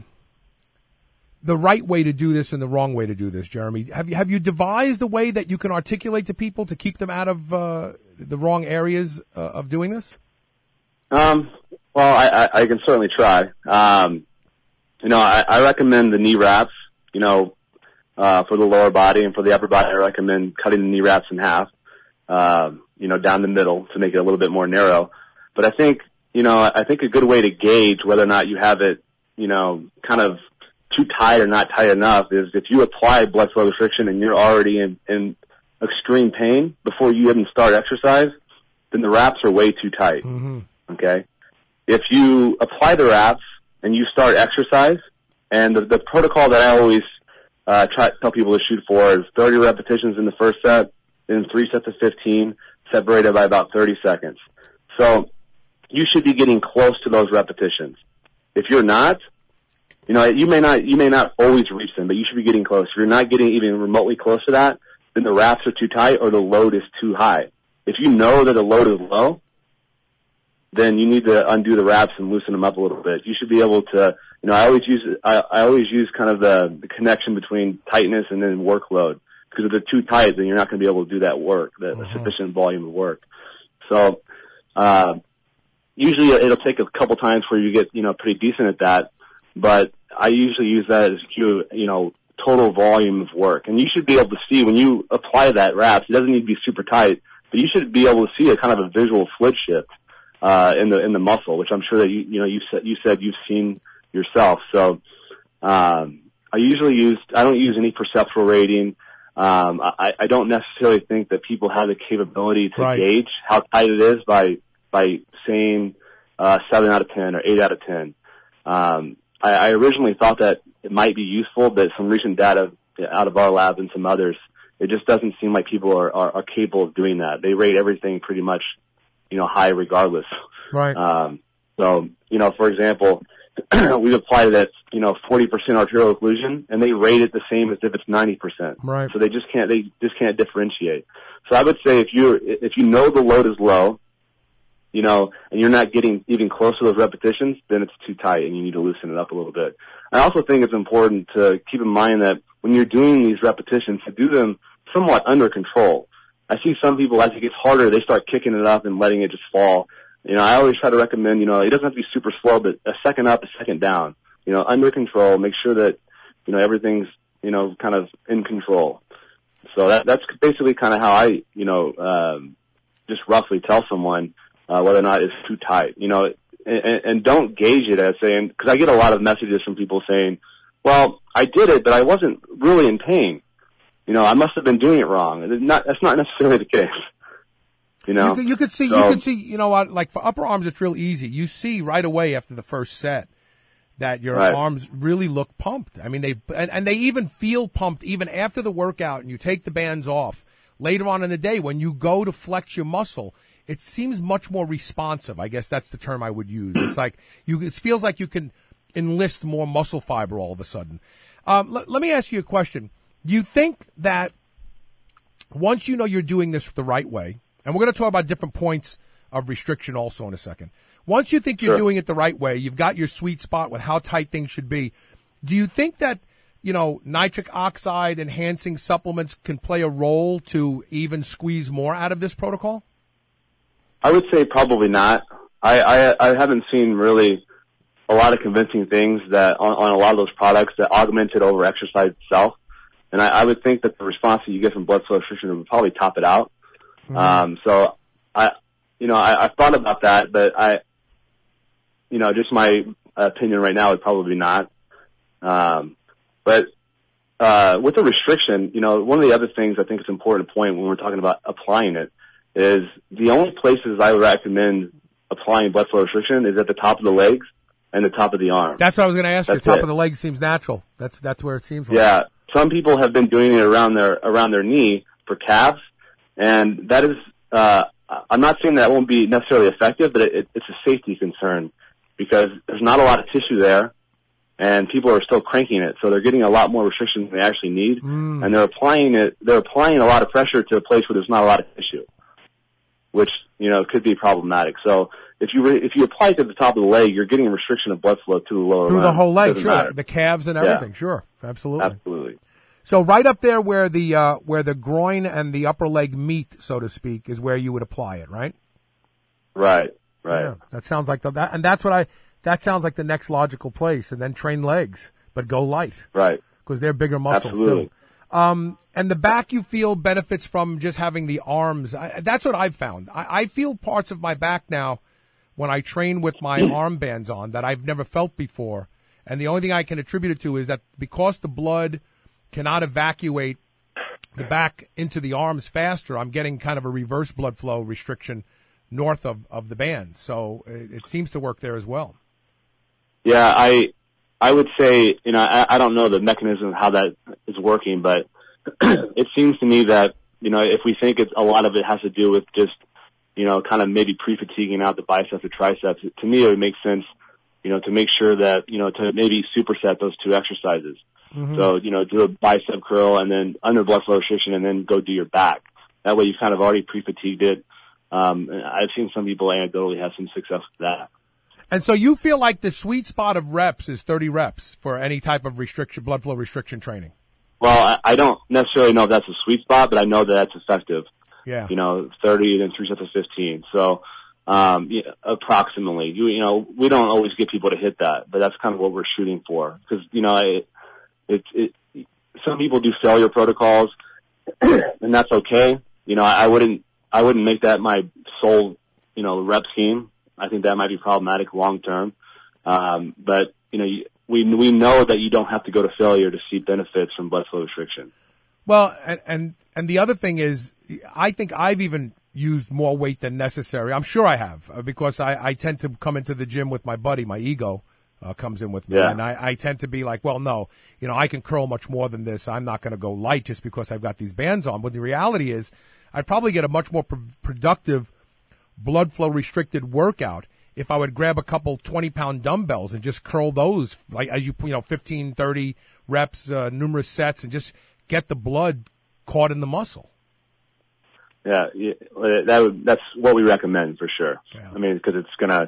right way to do this and the wrong way to do this, Jeremy. Have you devised a way that you can articulate to people to keep them out of the wrong areas of doing this? Well, I can certainly try. I recommend the knee wraps, for the lower body, and for the upper body, I recommend cutting the knee wraps in half. down the middle to make it a little bit more narrow. But I think a good way to gauge whether or not you have it, kind of too tight or not tight enough is if you apply blood flow restriction and you're already in extreme pain before you even start exercise, then the wraps are way too tight. Mm-hmm. Okay? If you apply the wraps and you start exercise, and the protocol that I always try to tell people to shoot for is 30 repetitions in the first set, then 3 sets of 15, separated by about 30 seconds. So you should be getting close to those repetitions. If you're not, you may not always reach them, but you should be getting close. If you're not getting even remotely close to that, then the wraps are too tight or the load is too high. If you know that the load is low, then you need to undo the wraps and loosen them up a little bit. You should be able to, I always use kind of the connection between tightness and then workload. Because if they're too tight, then you're not going to be able to do that work, the sufficient volume of work. So, usually it'll take a couple times where you get, pretty decent at that. But I usually use that as, total volume of work. And you should be able to see when you apply that wraps, it doesn't need to be super tight, but you should be able to see a kind of a visual fluid shift, in the muscle, which I'm sure that you said you've seen yourself. So, I don't use any perceptual rating. I don't necessarily think that people have the capability to gauge how tight it is by saying 7 out of 10 or 8 out of 10. I originally thought that it might be useful, but some recent data out of our lab and some others, it just doesn't seem like people are capable of doing that. They rate everything pretty much, high regardless. Right. So, for example, we've applied it at, 40% arterial occlusion, and they rate it the same as if it's 90%. Right. So they just can't differentiate. So I would say if you know the load is low, and you're not getting even close to those repetitions, then it's too tight and you need to loosen it up a little bit. I also think it's important to keep in mind that when you're doing these repetitions, to do them somewhat under control. I see some people, as it gets harder, they start kicking it up and letting it just fall. I always try to recommend, it doesn't have to be super slow, but a second up, a second down, under control, make sure that, everything's, kind of in control. So that's basically kind of how I, just roughly tell someone, whether or not it's too tight, and don't gauge it as saying, because I get a lot of messages from people saying, well, I did it, but I wasn't really in pain. I must have been doing it wrong. That's not necessarily the case. You could see, like for upper arms, it's real easy. You see right away after the first set that your arms really look pumped. I mean, they even feel pumped even after the workout, and you take the bands off. Later on in the day, when you go to flex your muscle, it seems much more responsive. I guess that's the term I would use. It's like it feels like you can enlist more muscle fiber all of a sudden. Let me ask you a question. Do you think that once you're doing this the right way, and we're going to talk about different points of restriction also in a second. Once you think you're doing it the right way, you've got your sweet spot with how tight things should be. Do you think that, nitric oxide enhancing supplements can play a role to even squeeze more out of this protocol? I would say probably not. I haven't seen really a lot of convincing things that on a lot of those products that augmented over exercise itself. And I would think that the response that you get from blood flow restriction would probably top it out. Mm-hmm. So I thought about that, but just my opinion right now would probably not. But with the restriction, one of the other things I think it's important to point when we're talking about applying it is the only places I would recommend applying blood flow restriction is at the top of the legs and the top of the arm. That's what I was going to ask you. Top of the leg seems natural. That's where it seems like. Yeah. Some people have been doing it around their knee for calves, and that is, I'm not saying that won't be necessarily effective, but it's a safety concern because there's not a lot of tissue there, and people are still cranking it, so they're getting a lot more restrictions than they actually need, and they're applying a lot of pressure to a place where there's not a lot of tissue, which, could be problematic. So if you apply it to the top of the leg, you're getting a restriction of blood flow to the lower through limb. the whole leg, sure. Matter. The calves and everything, sure. Absolutely. Absolutely. So right up there where the groin and the upper leg meet, so to speak, is where you would apply it, right? Right. Yeah, that sounds like that sounds like the next logical place, and then train legs, but go light. Right. Because they're bigger muscles Absolutely. too. And the back you feel benefits from just having the arms. That's what I've found. I feel parts of my back now when I train with my armbands on that I've never felt before. And the only thing I can attribute it to is that because the blood cannot evacuate the back into the arms faster, I'm getting kind of a reverse blood flow restriction north of the band. So it seems to work there as well. Yeah, I would say, I don't know the mechanism of how that is working, but it seems to me that, if we think a lot of it has to do with just, kind of maybe pre-fatiguing out the biceps or triceps, to me it would make sense, to make sure that, to maybe superset those two exercises. Mm-hmm. So, do a bicep curl and then under blood flow restriction and then go do your back. That way you've kind of already pre-fatigued it. I've seen some people anecdotally have some success with that. And so you feel like the sweet spot of reps is 30 reps for any type of blood flow restriction training? Well, I don't necessarily know if that's a sweet spot, but I know that that's effective. Yeah. 30 and then 3 sets of 15. So, approximately, we don't always get people to hit that, but that's kind of what we're shooting for. Cause, some people do failure protocols and that's okay. I wouldn't make that my sole, rep scheme. I think that might be problematic long term. But, we know that you don't have to go to failure to see benefits from blood flow restriction. Well, and the other thing is, I think I've even used more weight than necessary. I'm sure I have, because I tend to come into the gym with my buddy, my ego comes in with me. Yeah. And I tend to be like, well, no, I can curl much more than this. I'm not going to go light just because I've got these bands on. But the reality is, I'd probably get a much more productive blood flow restricted workout if I would grab a couple 20-pound dumbbells and just curl those, like as 15, 30 reps, numerous sets, and just get the blood caught in the muscle. Yeah, that's what we recommend for sure. Yeah. I mean, because it's gonna,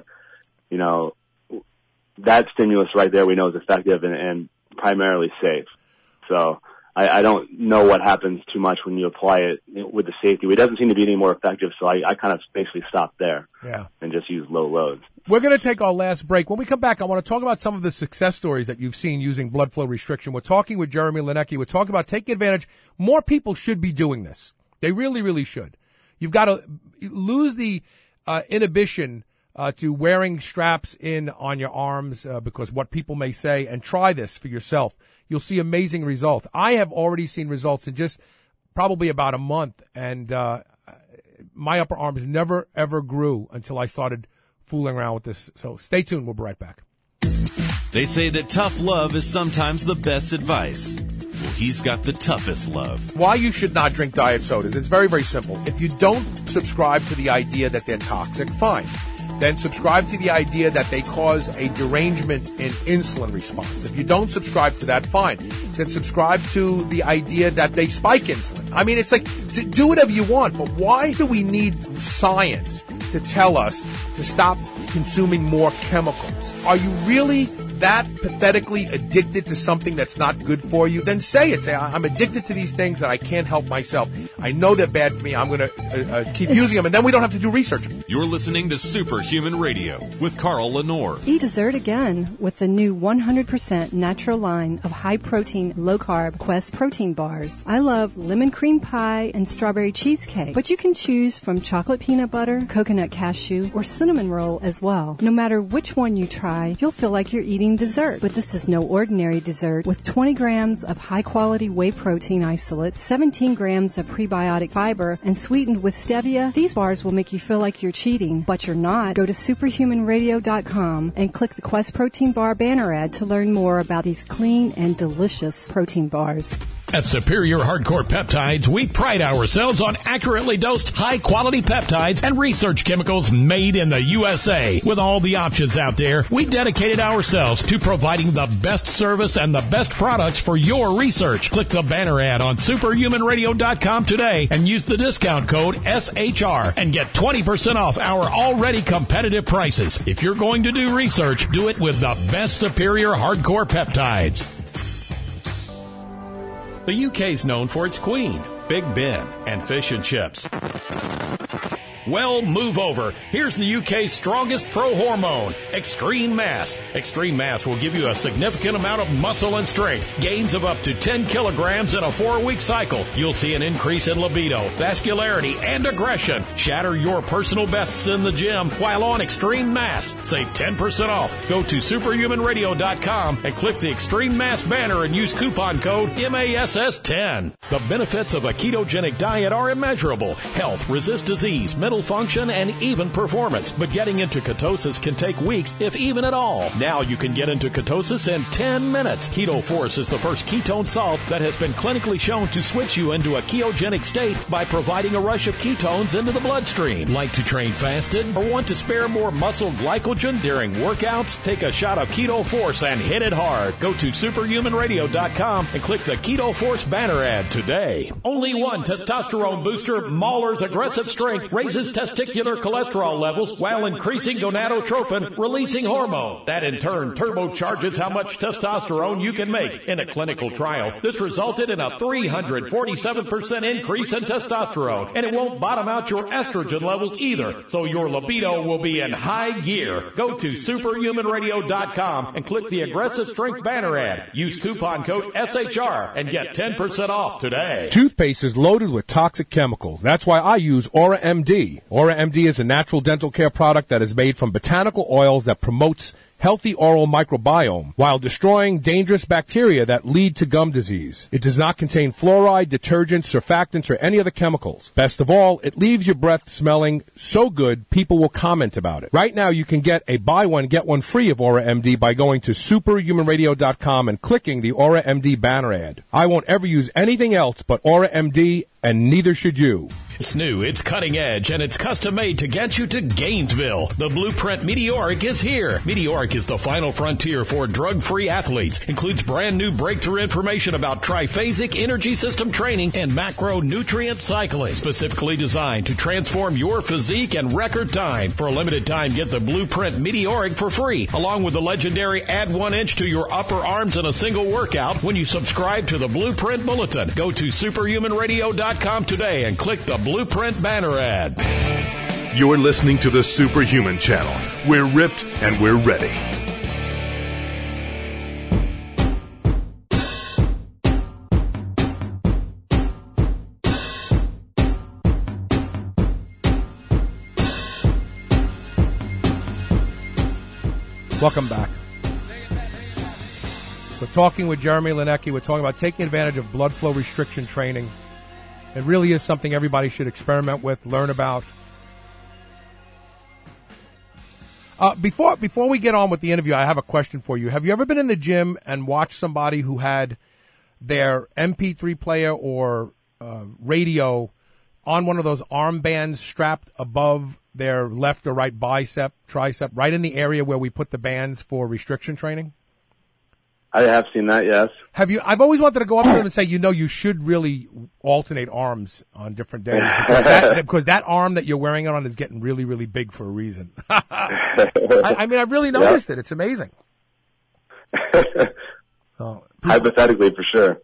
that stimulus right there we know is effective and primarily safe. So I don't know what happens too much when you apply it with the safety. It doesn't seem to be any more effective, so I kind of basically stopped there. Yeah. And just use low loads. We're going to take our last break. When we come back, I want to talk about some of the success stories that you've seen using blood flow restriction. We're talking with Jeremy Liniecki. We're talking about taking advantage. More people should be doing this. They really, really should. You've got to lose the inhibition to wearing straps in on your arms because what people may say, and try this for yourself. You'll see amazing results. I have already seen results in just probably about a month, and my upper arms never, ever grew until I started fooling around with this. So stay tuned. We'll be right back. They say that tough love is sometimes the best advice. Well, he's got the toughest love. Why you should not drink diet sodas. It's very, very simple. If you don't subscribe to the idea that they're toxic, fine. Then subscribe to the idea that they cause a derangement in insulin response. If you don't subscribe to that, fine. Then subscribe to the idea that they spike insulin. I mean, it's like, do whatever you want, but why do we need science to tell us to stop consuming more chemicals? Are you really that pathetically addicted to something that's not good for you? Then say it. Say, I'm addicted to these things that I can't help myself. I know they're bad for me. I'm going to keep using them, and then we don't have to do research. You're listening to Superhuman Radio with Carl Lenore. Eat dessert again with the new 100% natural line of high-protein, low-carb Quest protein bars. I love lemon cream pie and strawberry cheesecake, but you can choose from chocolate peanut butter, coconut cashew, or cinnamon roll as well. No matter which one you try, you'll feel like you're eating dessert. But this is no ordinary dessert. With 20 grams of high-quality whey protein isolate, 17 grams of prebiotic fiber, and sweetened with stevia, these bars will make you feel like you're cheating, but you're not. Go to superhumanradio.com and click the Quest Protein Bar banner ad to learn more about these clean and delicious protein bars. At Superior Hardcore Peptides, we pride ourselves on accurately dosed, high-quality peptides and research chemicals made in the USA. With all the options out there, we dedicated ourselves to providing the best service and the best products for your research. Click the banner ad on superhumanradio.com today and use the discount code SHR and get 20% off our already competitive prices. If you're going to do research, do it with the best Superior Hardcore Peptides. The UK's known for its Queen, Big Ben, and fish and chips. Well, move over. Here's the UK's strongest pro hormone, Extreme Mass. Extreme Mass will give you a significant amount of muscle and strength, gains of up to 10 kilograms in a 4-week cycle. You'll see an increase in libido, vascularity, and aggression. Shatter your personal bests in the gym while on Extreme Mass. Save 10% off. Go to superhumanradio.com and click the Extreme Mass banner and use coupon code MASS10. The benefits of a ketogenic diet are immeasurable. Health, resist disease, mental function, and even performance. But getting into ketosis can take weeks, if even at all. Now you can get into ketosis in 10 minutes. Keto Force is the first ketone salt that has been clinically shown to switch you into a ketogenic state by providing a rush of ketones into the bloodstream. Like to train fasted or want to spare more muscle glycogen during workouts? Take a shot of Keto Force and hit it hard. Go to superhumanradio.com and click the Keto Force banner ad today. Only one testosterone booster, Mahler's Aggressive Strength, raises testicular cholesterol levels while increasing gonadotropin, releasing hormone. That in turn turbocharges how much testosterone you can make. In a clinical trial, this resulted in a 347% increase in testosterone, and it won't bottom out your estrogen levels either, so your libido will be in high gear. Go to superhumanradio.com and click the Aggressive Strength banner ad. Use coupon code SHR and get 10% off today. Toothpaste is loaded with toxic chemicals. That's why I use Aura MD. Aura MD is a natural dental care product that is made from botanical oils that promotes healthy oral microbiome while destroying dangerous bacteria that lead to gum disease. It does not contain fluoride, detergents, surfactants, or any other chemicals. Best of all, it leaves your breath smelling so good people will comment about it. Right now, you can get a buy one, get one free of Aura MD by going to superhumanradio.com and clicking the Aura MD banner ad. I won't ever use anything else but Aura MD, and neither should you. It's new, it's cutting edge, and it's custom made to get you to Gainesville. The Blueprint Meteoric is here. Meteoric is the final frontier for drug-free athletes. Includes brand new breakthrough information about triphasic energy system training and macronutrient cycling, specifically designed to transform your physique in record time. For a limited time, get the Blueprint Meteoric for free, along with the legendary Add 1 Inch to Your Upper Arms in a Single Workout when you subscribe to the Blueprint Bulletin. Go to superhumanradio.com today and click the Blueprint banner ad. You're listening to the Superhuman Channel. We're ripped and we're ready. Welcome back. We're talking with Jeremy Liniecki. We're talking about taking advantage of blood flow restriction training. It really is something everybody should experiment with, learn about. Before we get on with the interview, I have a question for you. Have you ever been in the gym and watched somebody who had their MP3 player or radio on one of those armbands strapped above their left or right bicep, tricep, right in the area where we put the bands for restriction training? I have seen that, yes. Have you? I've always wanted to go up to them and say, you should really alternate arms on different days because that arm that you're wearing it on is getting really, really big for a reason. I really noticed it. It's amazing. Hypothetically, for sure.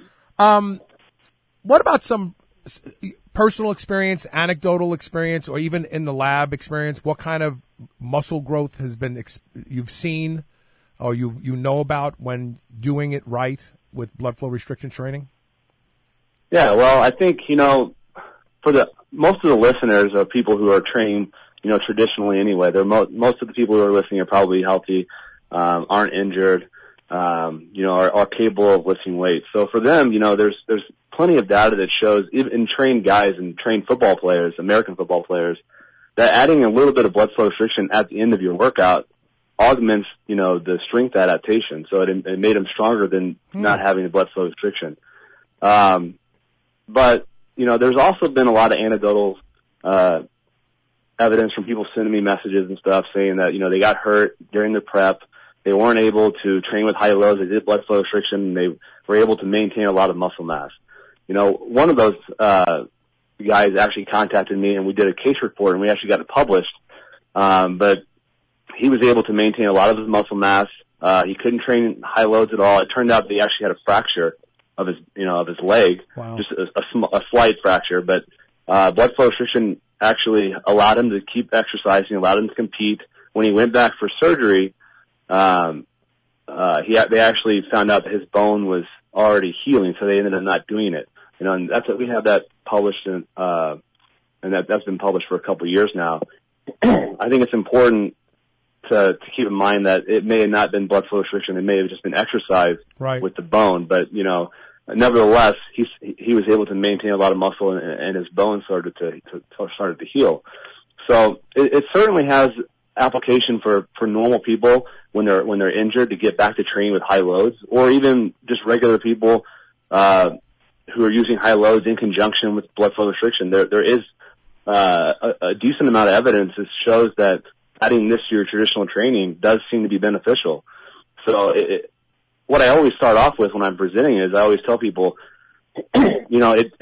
What about some personal experience, anecdotal experience, or even in the lab experience? What kind of muscle growth has been you've seen? Or you know about when doing it right with blood flow restriction training? Yeah, well, I think, for most of the listeners are people who are trained, traditionally anyway. Most of the people who are listening are probably healthy, aren't injured, are capable of lifting weights. So for them, there's plenty of data that shows, even in trained guys and trained football players, American football players, that adding a little bit of blood flow restriction at the end of your workout augments, the strength adaptation. So it made them stronger than not having the blood flow restriction. But, there's also been a lot of anecdotal, evidence from people sending me messages and stuff saying that, they got hurt during the prep. They weren't able to train with high lows. They did blood flow restriction and they were able to maintain a lot of muscle mass. One of those, guys actually contacted me and we did a case report and we actually got it published. But he was able to maintain a lot of his muscle mass. He couldn't train high loads at all. It turned out that he actually had a fracture of his leg, wow. Just a slight fracture. But blood flow restriction actually allowed him to keep exercising, allowed him to compete. When he went back for surgery, they actually found out that his bone was already healing, so they ended up not doing it. You know, and we have that published in, and that's been published for a couple of years now. I think it's important to keep in mind that it may have not been blood flow restriction. It may have just been exercise with the bone. But, you know, nevertheless, he was able to maintain a lot of muscle, and his bone started to heal. So it certainly has application for normal people when they're injured to get back to training with high loads, or even just regular people who are using high loads in conjunction with blood flow restriction. There is a decent amount of evidence that shows that adding this to your traditional training does seem to be beneficial. So what I always start off with when I'm presenting is I always tell people, you know, it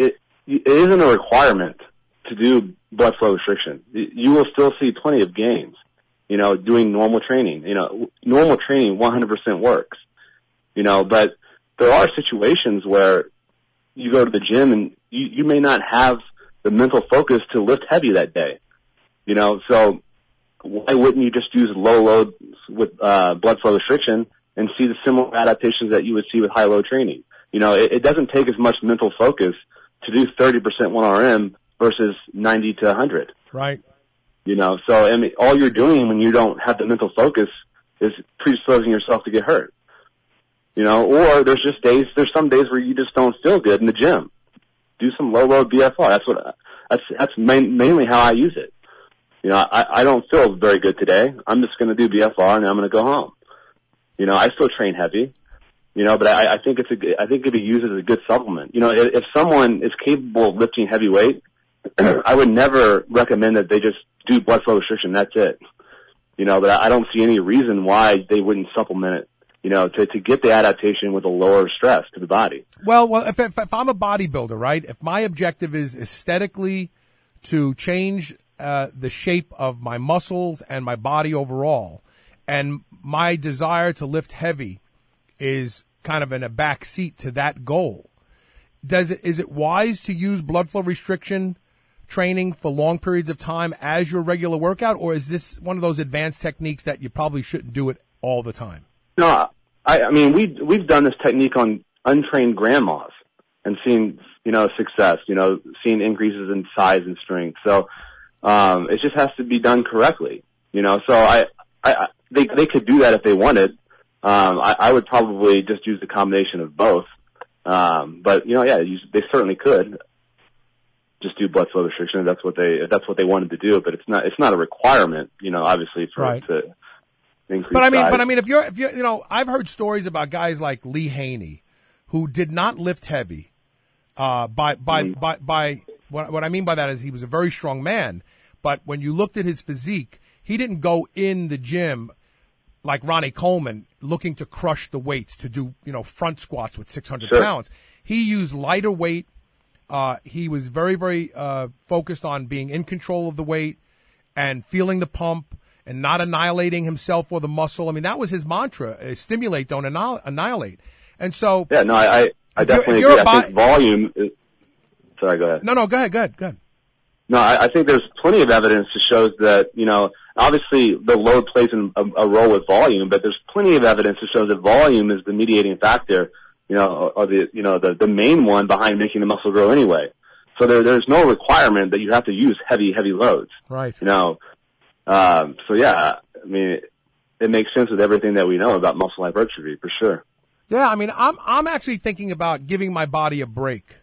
isn't a requirement to do blood flow restriction. You will still see plenty of gains, you know, doing normal training. You know, normal training 100% works, you know, but there are situations where you go to the gym and you may not have the mental focus to lift heavy that day, you know, so why wouldn't you just use low loads with blood flow restriction and see the similar adaptations that you would see with high load training? You know, it doesn't take as much mental focus to do 30% 1RM versus 90 to 100. Right. You know, so I mean, all you're doing when you don't have the mental focus is predisposing yourself to get hurt. You know, or there's some days where you just don't feel good in the gym. Do some low load BFR. That's mainly how I use it. You know, I don't feel very good today. I'm just going to do BFR and I'm going to go home. You know, I still train heavy, you know, but I think I think it'd be used as a good supplement. You know, if someone is capable of lifting heavy weight, I would never recommend that they just do blood flow restriction. That's it. You know, but I don't see any reason why they wouldn't supplement it, you know, to get the adaptation with a lower stress to the body. Well, if I'm a bodybuilder, right, if my objective is aesthetically to change the shape of my muscles and my body overall, and my desire to lift heavy is kind of in a back seat to that goal, is it wise to use blood flow restriction training for long periods of time as your regular workout, or is this one of those advanced techniques that you probably shouldn't do it all the time? No, I mean, we've done this technique on untrained grandmas and seen, you know, success, you know, seen increases in size and strength. So, it just has to be done correctly, you know, so they could do that if they wanted. I would probably just use a combination of both. But, you know, yeah, they certainly could just do blood flow restriction if that's what they wanted to do, but it's not a requirement, you know, obviously for it to increase size. But I mean, if you're, you know, I've heard stories about guys like Lee Haney who did not lift heavy, by what I mean by that is he was a very strong man, but when you looked at his physique, he didn't go in the gym like Ronnie Coleman looking to crush the weights, to do, you know, front squats with 600 pounds. He used lighter weight. He was very, very focused on being in control of the weight and feeling the pump and not annihilating himself or the muscle. I mean, that was his mantra: stimulate, don't annihilate. And so, yeah, no, I definitely agree. I think volume is, sorry, go ahead. No, go ahead. No, I think there's plenty of evidence that shows that, you know, obviously the load plays a role with volume, but there's plenty of evidence that shows that volume is the mediating factor, you know, or the main one behind making the muscle grow anyway. So there's no requirement that you have to use heavy loads. Right. You know, so yeah, I mean, it makes sense with everything that we know about muscle hypertrophy for sure. Yeah, I mean, I'm actually thinking about giving my body a break,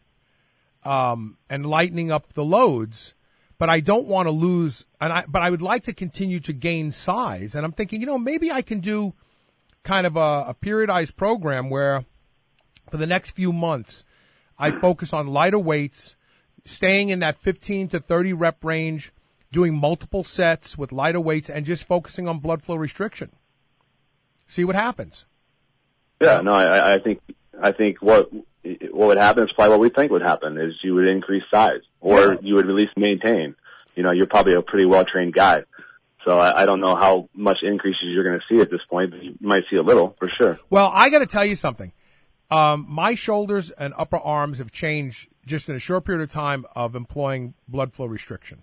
and lightening up the loads, but I don't want to lose, but I would like to continue to gain size. And I'm thinking, you know, maybe I can do kind of a periodized program where for the next few months, I focus on lighter weights, staying in that 15 to 30 rep range, doing multiple sets with lighter weights, and just focusing on blood flow restriction. See what happens. Yeah, no, I think what would happen is probably what we think would happen is you would increase size, or you would at least maintain. You know, you're probably a pretty well-trained guy. So I don't know how much increases you're going to see at this point, but you might see a little for sure. Well, I got to tell you something. My shoulders and upper arms have changed just in a short period of time of employing blood flow restriction.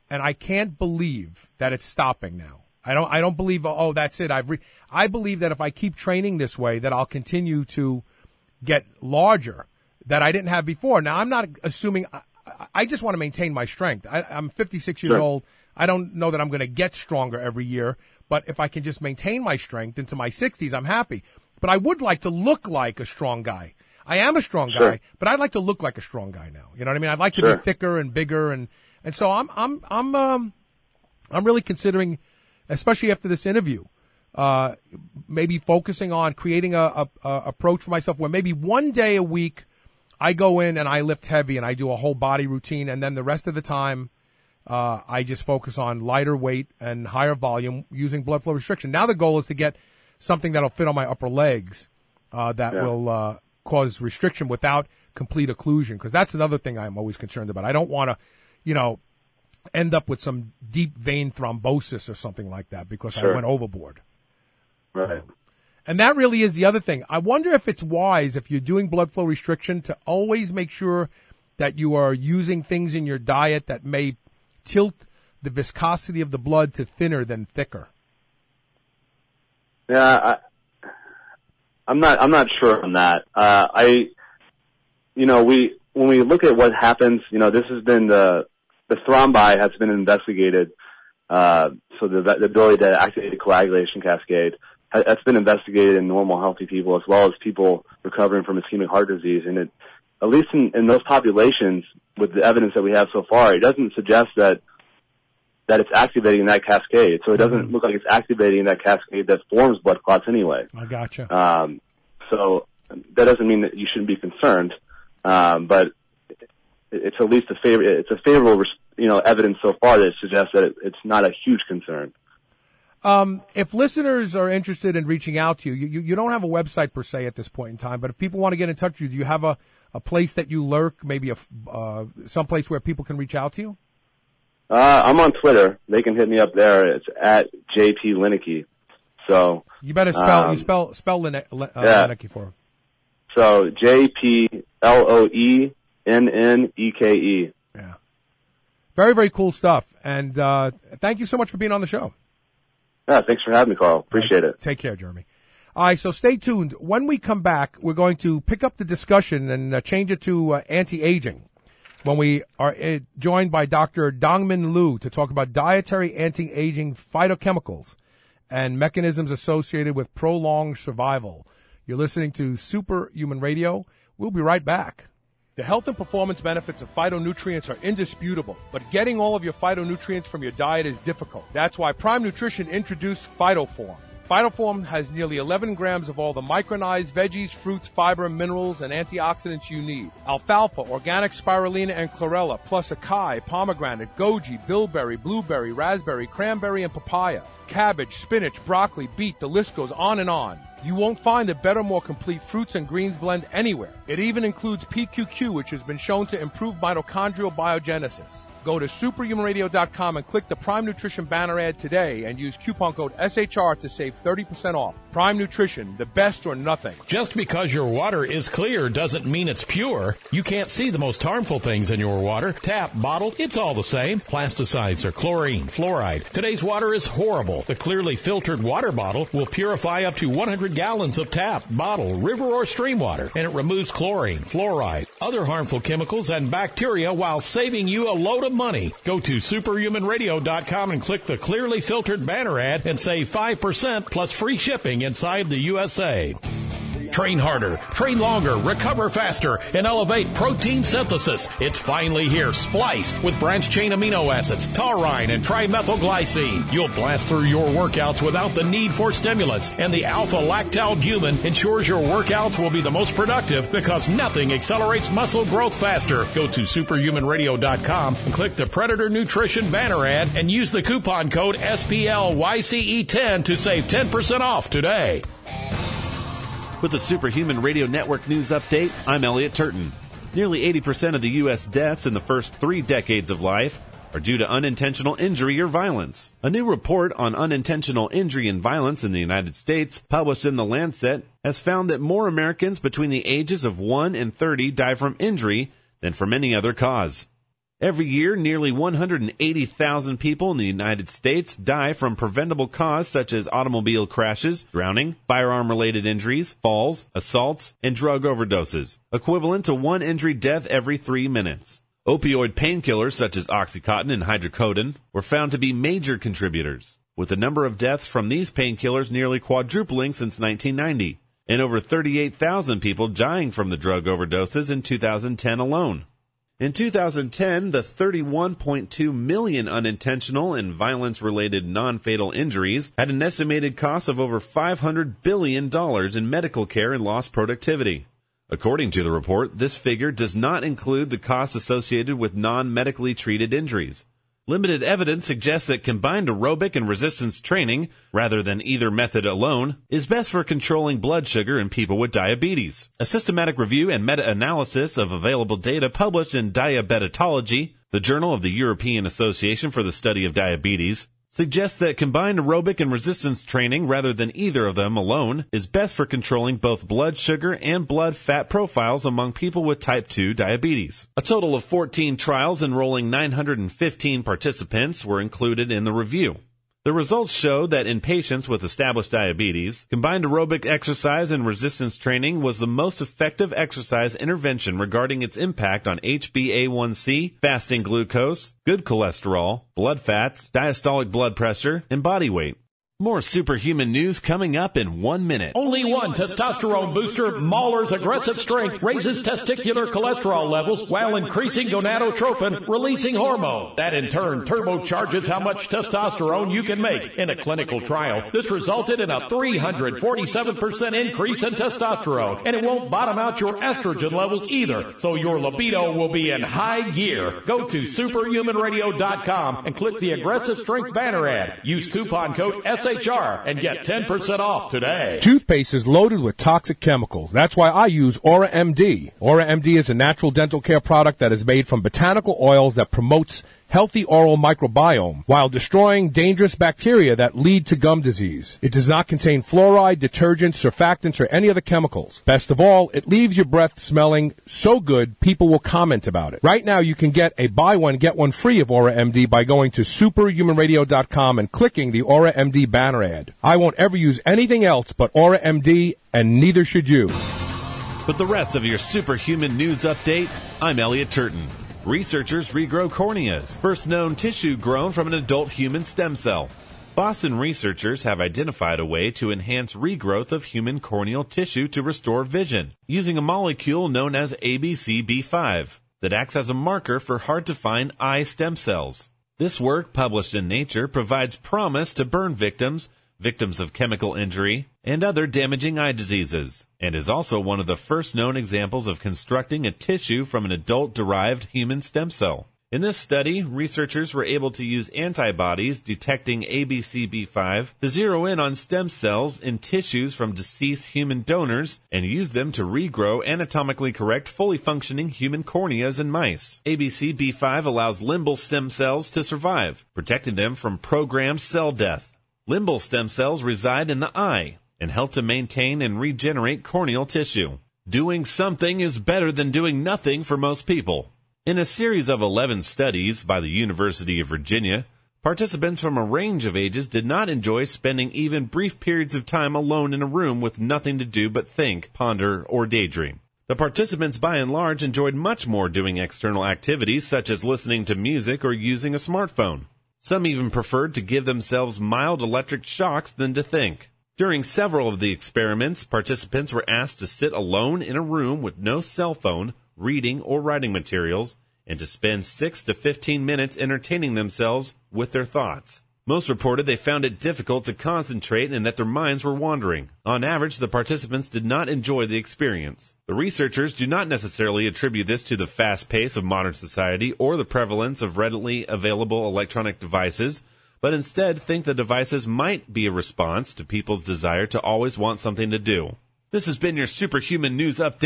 and I can't believe that it's stopping now. I don't believe, oh, that's it. I believe that if I keep training this way, that I'll continue to get larger that I didn't have before. Now, I'm not assuming, I just want to maintain my strength. I'm 56 years old. I don't know that I'm going to get stronger every year, but if I can just maintain my strength into my 60s, I'm happy. But I would like to look like a strong guy. I am a strong guy, but I'd like to look like a strong guy now. You know what I mean? I'd like to be thicker and bigger, and so I'm really considering, especially after this interview, maybe focusing on creating a approach for myself where maybe one day a week I go in and I lift heavy and I do a whole body routine, and then the rest of the time I just focus on lighter weight and higher volume using blood flow restriction. Now the goal is to get something that'll fit on my upper legs that will cause restriction without complete occlusion, because that's another thing I'm always concerned about. I don't want to, end up with some deep vein thrombosis or something like that because I went overboard. Right. And that really is the other thing. I wonder if it's wise, if you're doing blood flow restriction, to always make sure that you are using things in your diet that may tilt the viscosity of the blood to thinner than thicker. Yeah, I'm not sure on that. When we look at what happens, this has been the thrombi has been investigated, so the ability to activate the coagulation cascade that's been investigated in normal healthy people as well as people recovering from ischemic heart disease. And it, at least in those populations, with the evidence that we have so far, it doesn't suggest that it's activating that cascade. So it doesn't look like it's activating that cascade that forms blood clots anyway. I gotcha. So that doesn't mean that you shouldn't be concerned, but it's at least a favorable, evidence so far that suggests that it's not a huge concern. If listeners are interested in reaching out to you, you don't have a website per se at this point in time, but if people want to get in touch with you, do you have a place that you lurk, maybe some place where people can reach out to you? I'm on Twitter. They can hit me up there. It's at JP Linneke. So you better spell Linneke for him. So JPLOENNEKE. Yeah. Very, very cool stuff. And thank you so much for being on the show. Yeah, thanks for having me, Carl. Appreciate it. Take care, Jeremy. All right, so stay tuned. When we come back, we're going to pick up the discussion and change it to anti-aging, when we are joined by Dr. Dongmin Liu to talk about dietary anti-aging phytochemicals and mechanisms associated with prolonged survival. You're listening to Superhuman Radio. We'll be right back. The health and performance benefits of phytonutrients are indisputable, but getting all of your phytonutrients from your diet is difficult. That's why Prime Nutrition introduced PhytoForm. PhytoForm has nearly 11 grams of all the micronized veggies, fruits, fiber, minerals, and antioxidants you need. Alfalfa, organic spirulina, and chlorella, plus acai, pomegranate, goji, bilberry, blueberry, raspberry, cranberry, and papaya. Cabbage, spinach, broccoli, beet, the list goes on and on. You won't find a better, more complete fruits and greens blend anywhere. It even includes PQQ, which has been shown to improve mitochondrial biogenesis. Go to superhumanradio.com and click the Prime Nutrition banner ad today and use coupon code SHR to save 30% off. Prime Nutrition, the best or nothing. Just because your water is clear doesn't mean it's pure. You can't see the most harmful things in your water. Tap, bottled, it's all the same. Plasticizer, chlorine, fluoride. Today's water is horrible. The clearly filtered water bottle will purify up to 100 gallons of tap, bottle, river, or stream water, and it removes chlorine, fluoride, other harmful chemicals, and bacteria while saving you a load of money. Go to superhumanradio.com and click the clearly filtered banner ad and save 5% plus free shipping inside the USA. Train harder, train longer, recover faster, and elevate protein synthesis. It's finally here. Splice with branched-chain amino acids, taurine, and trimethylglycine. You'll blast through your workouts without the need for stimulants. And the alpha-lactalbumin ensures your workouts will be the most productive because nothing accelerates muscle growth faster. Go to superhumanradio.com and click the Predator Nutrition banner ad and use the coupon code SPLYCE10 to save 10% off today. With the Superhuman Radio Network news update, I'm Elliot Turton. Nearly 80% of the U.S. deaths in the first 3 decades of life are due to unintentional injury or violence. A new report on unintentional injury and violence in the United States, published in The Lancet, has found that more Americans between the ages of 1 and 30 die from injury than from any other cause. Every year, nearly 180,000 people in the United States die from preventable causes such as automobile crashes, drowning, firearm-related injuries, falls, assaults, and drug overdoses, equivalent to one injury death every 3 minutes. Opioid painkillers such as Oxycontin and hydrocodone were found to be major contributors, with the number of deaths from these painkillers nearly quadrupling since 1990, and over 38,000 people dying from the drug overdoses in 2010 alone. In 2010, the 31.2 million unintentional and violence-related non-fatal injuries had an estimated cost of over $500 billion in medical care and lost productivity. According to the report, this figure does not include the costs associated with non-medically treated injuries. Limited evidence suggests that combined aerobic and resistance training, rather than either method alone, is best for controlling blood sugar in people with diabetes. A systematic review and meta-analysis of available data published in Diabetology, the journal of the European Association for the Study of Diabetes, suggests that combined aerobic and resistance training, rather than either of them alone, is best for controlling both blood sugar and blood fat profiles among people with type 2 diabetes. A total of 14 trials enrolling 915 participants were included in the review. The results show that in patients with established diabetes, combined aerobic exercise and resistance training was the most effective exercise intervention regarding its impact on HbA1c, fasting glucose, good cholesterol, blood fats, diastolic blood pressure, and body weight. More superhuman news coming up in 1 minute. Only one testosterone booster, Mahler's Aggressive Strength, raises testicular cholesterol levels while increasing gonadotropin, releasing hormone. That in turn turbocharges how much testosterone you can make. In a clinical trial, this resulted in a 347% increase in testosterone, and it won't bottom out your estrogen levels either, so your libido will be in high gear. Go to superhumanradio.com and click the Aggressive Strength banner ad. Use coupon code SHR and get 10% off today. Toothpaste is loaded with toxic chemicals. That's why I use Aura MD. Aura MD is a natural dental care product that is made from botanical oils that promotes healthy oral microbiome while destroying dangerous bacteria that lead to gum disease. It does not contain fluoride, detergents, surfactants, or any other chemicals. Best of all, it leaves your breath smelling so good people will comment about it. Right now, you can get a buy one, get one free of Aura MD by going to superhumanradio.com and clicking the Aura MD banner ad. I won't ever use anything else but Aura MD, and neither should you. With the rest of your superhuman news update, I'm Elliot Turton. Researchers regrow corneas, first known tissue grown from an adult human stem cell. Boston researchers have identified a way to enhance regrowth of human corneal tissue to restore vision, using a molecule known as ABCB5 that acts as a marker for hard-to-find eye stem cells. This work, published in Nature, provides promise to burn victims of chemical injury, and other damaging eye diseases, and is also one of the first known examples of constructing a tissue from an adult-derived human stem cell. In this study, researchers were able to use antibodies detecting ABCB5 to zero in on stem cells in tissues from deceased human donors and use them to regrow anatomically correct, fully functioning human corneas in mice. ABCB5 allows limbal stem cells to survive, protecting them from programmed cell death. Limbal stem cells reside in the eye and help to maintain and regenerate corneal tissue. Doing something is better than doing nothing for most people. In a series of 11 studies by the University of Virginia, participants from a range of ages did not enjoy spending even brief periods of time alone in a room with nothing to do but think, ponder, or daydream. The participants by and large enjoyed much more doing external activities such as listening to music or using a smartphone. Some even preferred to give themselves mild electric shocks than to think. During several of the experiments, participants were asked to sit alone in a room with no cell phone, reading, or writing materials, and to spend 6 to 15 minutes entertaining themselves with their thoughts. Most reported they found it difficult to concentrate and that their minds were wandering. On average, the participants did not enjoy the experience. The researchers do not necessarily attribute this to the fast pace of modern society or the prevalence of readily available electronic devices, but instead think the devices might be a response to people's desire to always want something to do. This has been your Superhuman News Update.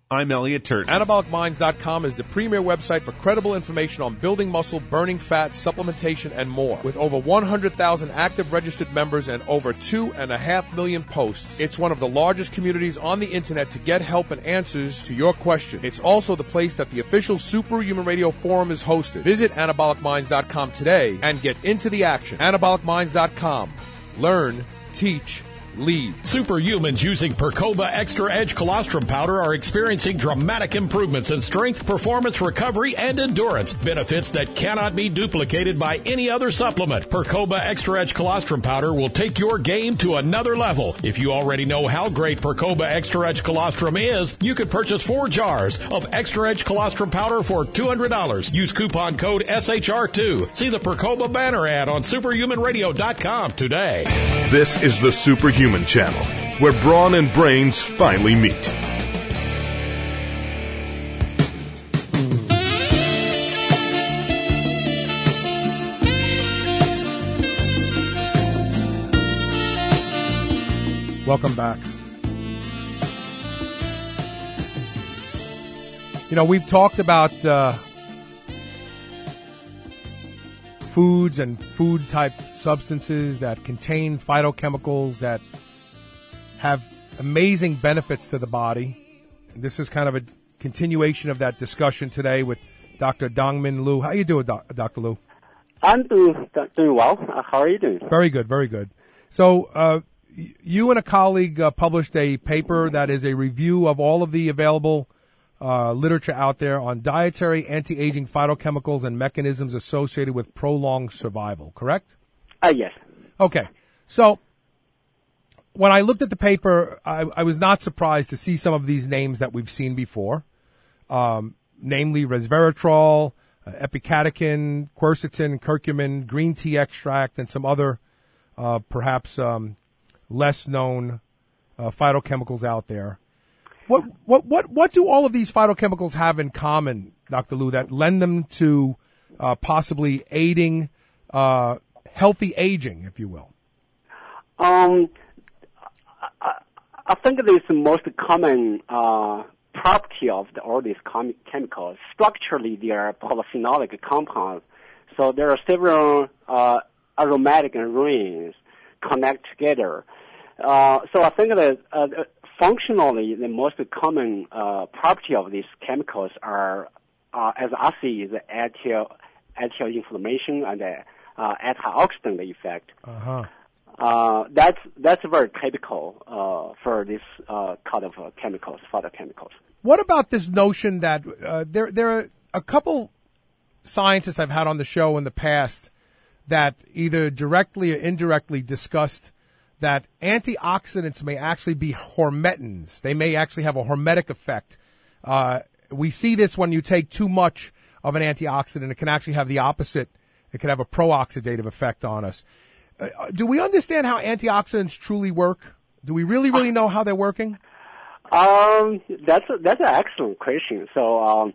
I'm Elliot Turton. AnabolicMinds.com is the premier website for credible information on building muscle, burning fat, supplementation, and more. With over 100,000 active registered members and over 2.5 million posts, it's one of the largest communities on the internet to get help and answers to your questions. It's also the place that the official Superhuman Radio Forum is hosted. Visit AnabolicMinds.com today and get into the action. AnabolicMinds.com. Learn, teach, lead. Superhumans using Percoba Extra Edge Colostrum Powder are experiencing dramatic improvements in strength, performance, recovery, and endurance. Benefits that cannot be duplicated by any other supplement. Percoba Extra Edge Colostrum Powder will take your game to another level. If you already know how great Percoba Extra Edge Colostrum is, you could purchase 4 jars of Extra Edge Colostrum Powder for $200. Use coupon code SHR2. See the Percoba banner ad on superhumanradio.com today. This is the Superhuman Channel, where brawn and brains finally meet. Welcome back. You know, we've talked about foods and food-type substances that contain phytochemicals that have amazing benefits to the body. This is kind of a continuation of that discussion today with Dr. Dongmin Liu. How you doing, Dr. Liu? I'm doing well. How are you doing? Very good, very good. So you and a colleague published a paper that is a review of all of the available literature out there on dietary anti-aging phytochemicals and mechanisms associated with prolonged survival, correct? Yes. Okay. So when I looked at the paper, I was not surprised to see some of these names that we've seen before, namely resveratrol, epicatechin, quercetin, curcumin, green tea extract, and some other perhaps less known phytochemicals out there. What do all of these phytochemicals have in common, Dr. Liu, that lend them to possibly aiding healthy aging, if you will? I think this is the most common property of all these chemicals. Structurally, they are polyphenolic compounds, so there are several aromatic rings connect together. So I think that functionally, the most common property of these chemicals are, as I see, is anti-inflammation and antioxidant effect. That's very typical for this kind of chemicals, phytochemicals. What about this notion that there are a couple scientists I've had on the show in the past that either directly or indirectly discussed that antioxidants may actually be hormetins. They may actually have a hormetic effect. We see this when you take too much of an antioxidant. It can actually have the opposite. It can have a pro-oxidative effect on us. Do we understand how antioxidants truly work? Do we really know how they're working? That's an excellent question. So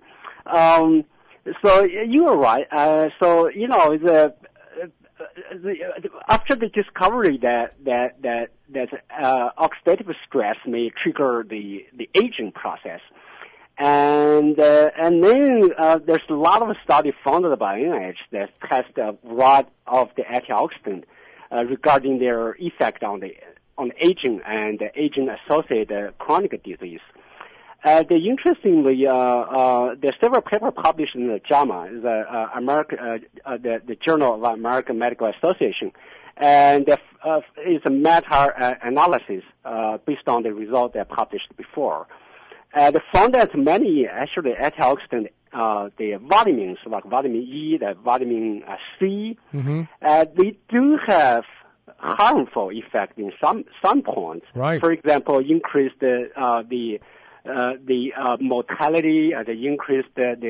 you are right. So you know after the discovery that oxidative stress may trigger the aging process, and then there's a lot of studies funded by NIH that test a lot of the antioxidant regarding their effect on aging and aging associated chronic disease. Interestingly, there's several papers published in the JAMA, the Journal of American Medical Association, and it's a meta-analysis based on the results they published before. They found that many actually antioxidant, the vitamins like vitamin E, the vitamin C, they do have harmful effect in some points. Right. For example, increase the mortality, the increase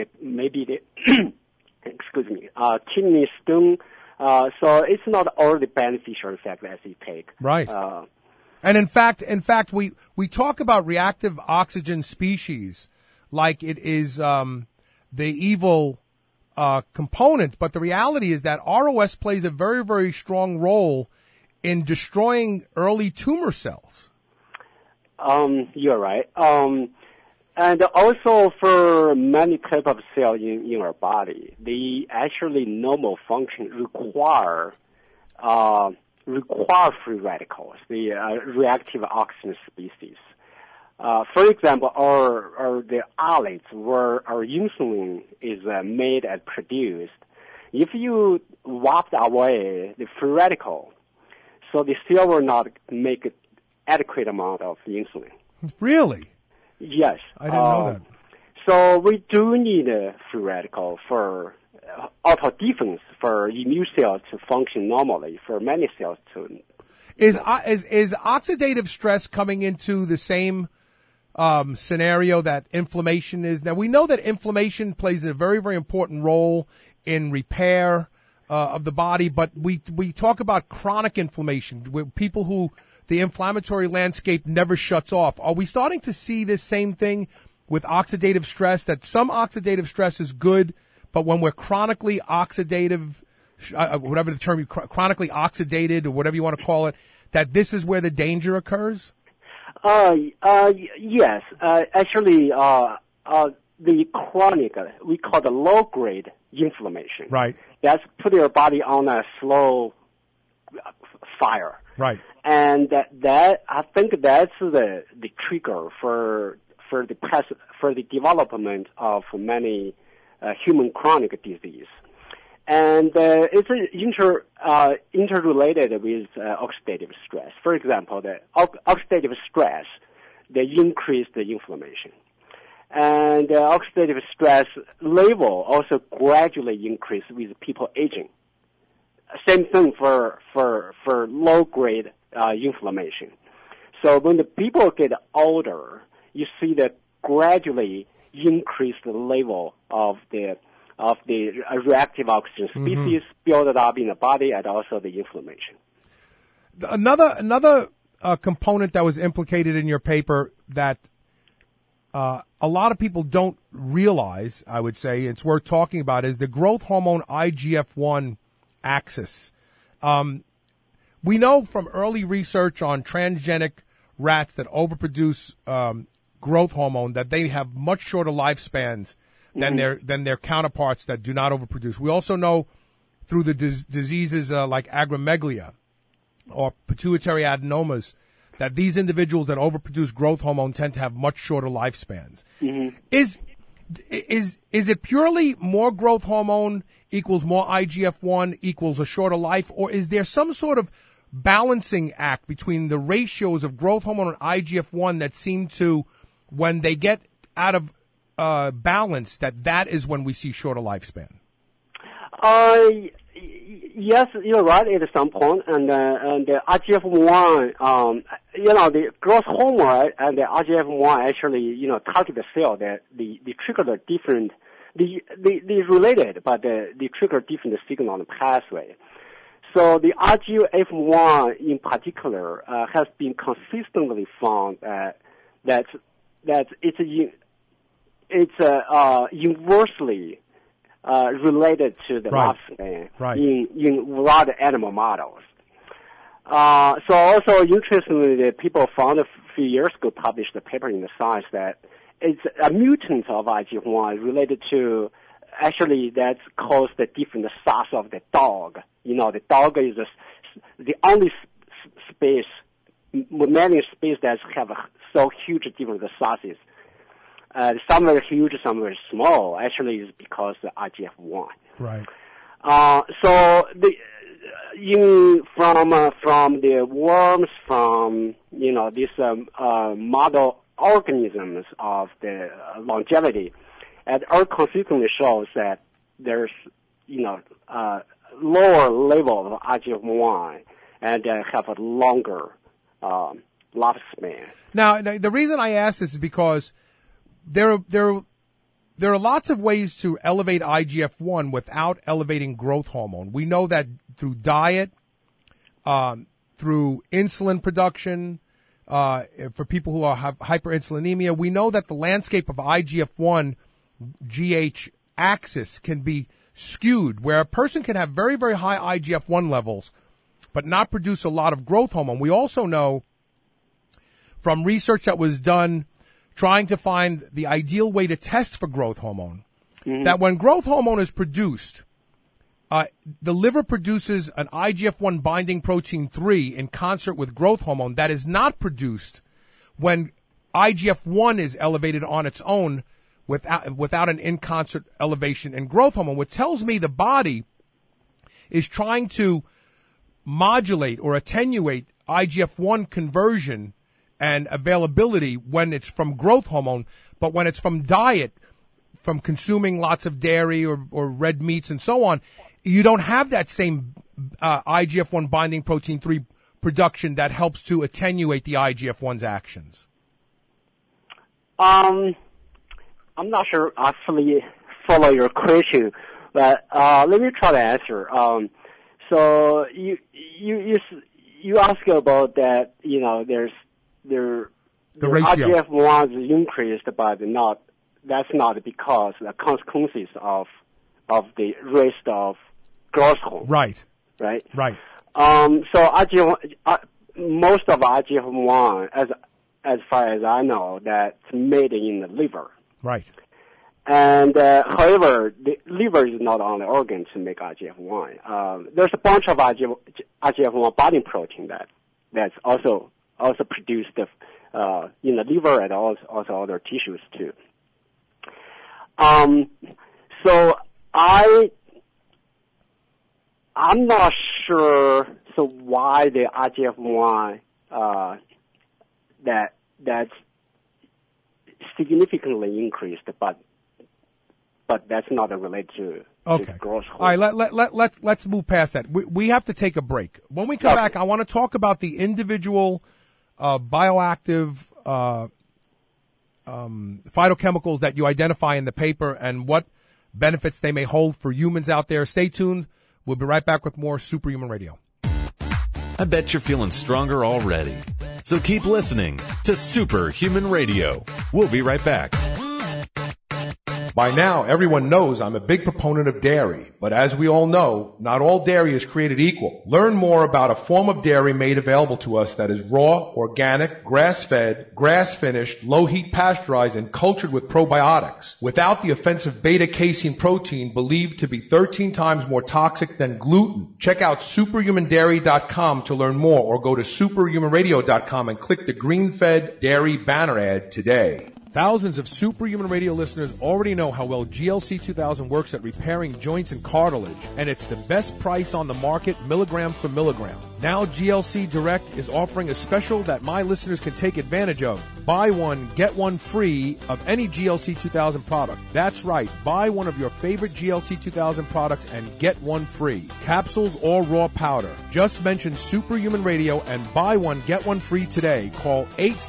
kidney stone. So it's not all the beneficial effect as you take. Right. And in fact, we talk about reactive oxygen species like it is the evil component, but the reality is that ROS plays a very, very strong role in destroying early tumor cells. You're right. And also for many type of cells in our body, they actually normal function require free radicals, the reactive oxygen species. For example, the islets where our insulin is made and produced, if you wipe away the free radical, so the cell will not make adequate amount of insulin. Really? Yes. I didn't know that. So we do need a free radical for auto defense, for immune cells to function normally, for many cells to. Is oxidative stress coming into the same scenario that inflammation is? Now, we know that inflammation plays a very, very important role in repair of the body, but we talk about chronic inflammation, with people who the inflammatory landscape never shuts off. Are we starting to see this same thing with oxidative stress, that some oxidative stress is good, but when we're chronically oxidative, whatever the term, chronically oxidated or whatever you want to call it, that this is where the danger occurs? Yes. Actually, the chronic, we call the low-grade inflammation. Right. That's put your body on a slow fire. Right. And that I think that's the trigger for the development of many human chronic disease. And it's interrelated with oxidative stress. For example, the oxidative stress, they increase the inflammation. And oxidative stress level also gradually increase with people aging. Same thing for low-grade inflammation. So when the people get older, you see that gradually increase the level of the reactive oxygen species built up in the body, and also the inflammation. Another component that was implicated in your paper that a lot of people don't realize, I would say, it's worth talking about, is the growth hormone IGF-1 axis. We know from early research on transgenic rats that overproduce growth hormone that they have much shorter lifespans than their counterparts that do not overproduce. We also know through the diseases like acromegalia or pituitary adenomas that these individuals that overproduce growth hormone tend to have much shorter lifespans. Mm-hmm. Is it purely more growth hormone equals more IGF-1 equals a shorter life, or is there some sort of balancing act between the ratios of growth hormone and IGF-1 that seem to, when they get out of balance, that is when we see shorter lifespan? Yes, you're right at some point, and the IGF-1, the growth hormone and the IGF-1 actually, target the cell that the trigger are different. They related, but they trigger different signal on the pathway. So the IGF-1 in particular has been consistently found that it's inversely related to the lifespan in a lot of animal models. So also interestingly, the people found a few years ago published a paper in the Science that it's a mutant of IGF-1 related to, actually that's caused the different size of the dog. The dog is the only species, many species that have so huge different sizes. Some are huge, some are small. Actually, it's because of IGF-1. Right. So from the worms, from these model organisms of the longevity, and our consistently shows that there's lower level of IGF-1 and have a longer lifespan. Now, the reason I ask this is because there are lots of ways to elevate IGF-1 without elevating growth hormone. We know that through diet, through insulin production, for people who have hyperinsulinemia. We know that the landscape of IGF-1 GH axis can be skewed, where a person can have very, very high IGF-1 levels but not produce a lot of growth hormone. We also know from research that was done trying to find the ideal way to test for growth hormone, Mm-hmm. that when growth hormone is produced, the liver produces an IGF-1 binding protein 3 in concert with growth hormone that is not produced when IGF-1 is elevated on its own without an in-concert elevation in growth hormone, which tells me the body is trying to modulate or attenuate IGF-1 conversion and availability when it's from growth hormone, but when it's from diet, from consuming lots of dairy or red meats and so on, you don't have that same IGF-1 binding protein 3 production that helps to attenuate the IGF-1's actions. I'm not sure I fully follow your question, but let me try to answer. So you ask about that. You know, the ratio. IGF-1 is increased, but that's not because the consequences of the rest of growth hormone. Right. Right. Right. So most of IGF-1, as far as I know, that's made in the liver. Right. And however, the liver is not the only organ to make IGF-1. There's a bunch of IGF-1 binding protein that's also produced in the liver and also other tissues too. So I'm not sure. So why the IGF-1 that's significantly increased, but that's not related to growth hormone. All right, let's move past that. We have to take a break. When we come back, I want to talk about the individual bioactive phytochemicals that you identify in the paper and what benefits they may hold for humans out there. Stay tuned. We'll be right back with more Superhuman Radio. I bet you're feeling stronger already. So keep listening to Superhuman Radio. We'll be right back. By now, everyone knows I'm a big proponent of dairy, but as we all know, not all dairy is created equal. Learn more about a form of dairy made available to us that is raw, organic, grass-fed, grass-finished, low-heat pasteurized, and cultured with probiotics, without the offensive beta-casein protein believed to be 13 times more toxic than gluten. Check out superhumandairy.com to learn more, or go to superhumanradio.com and click the green-fed dairy banner ad today. Thousands of Superhuman Radio listeners already know how well GLC 2000 works at repairing joints and cartilage, and it's the best price on the market, milligram for milligram. Now GLC Direct is offering a special that my listeners can take advantage of. Buy one, get one free of any GLC 2000 product. That's right, buy one of your favorite GLC 2000 products and get one free. Capsules or raw powder. Just mention Superhuman Radio and buy one, get one free today. Call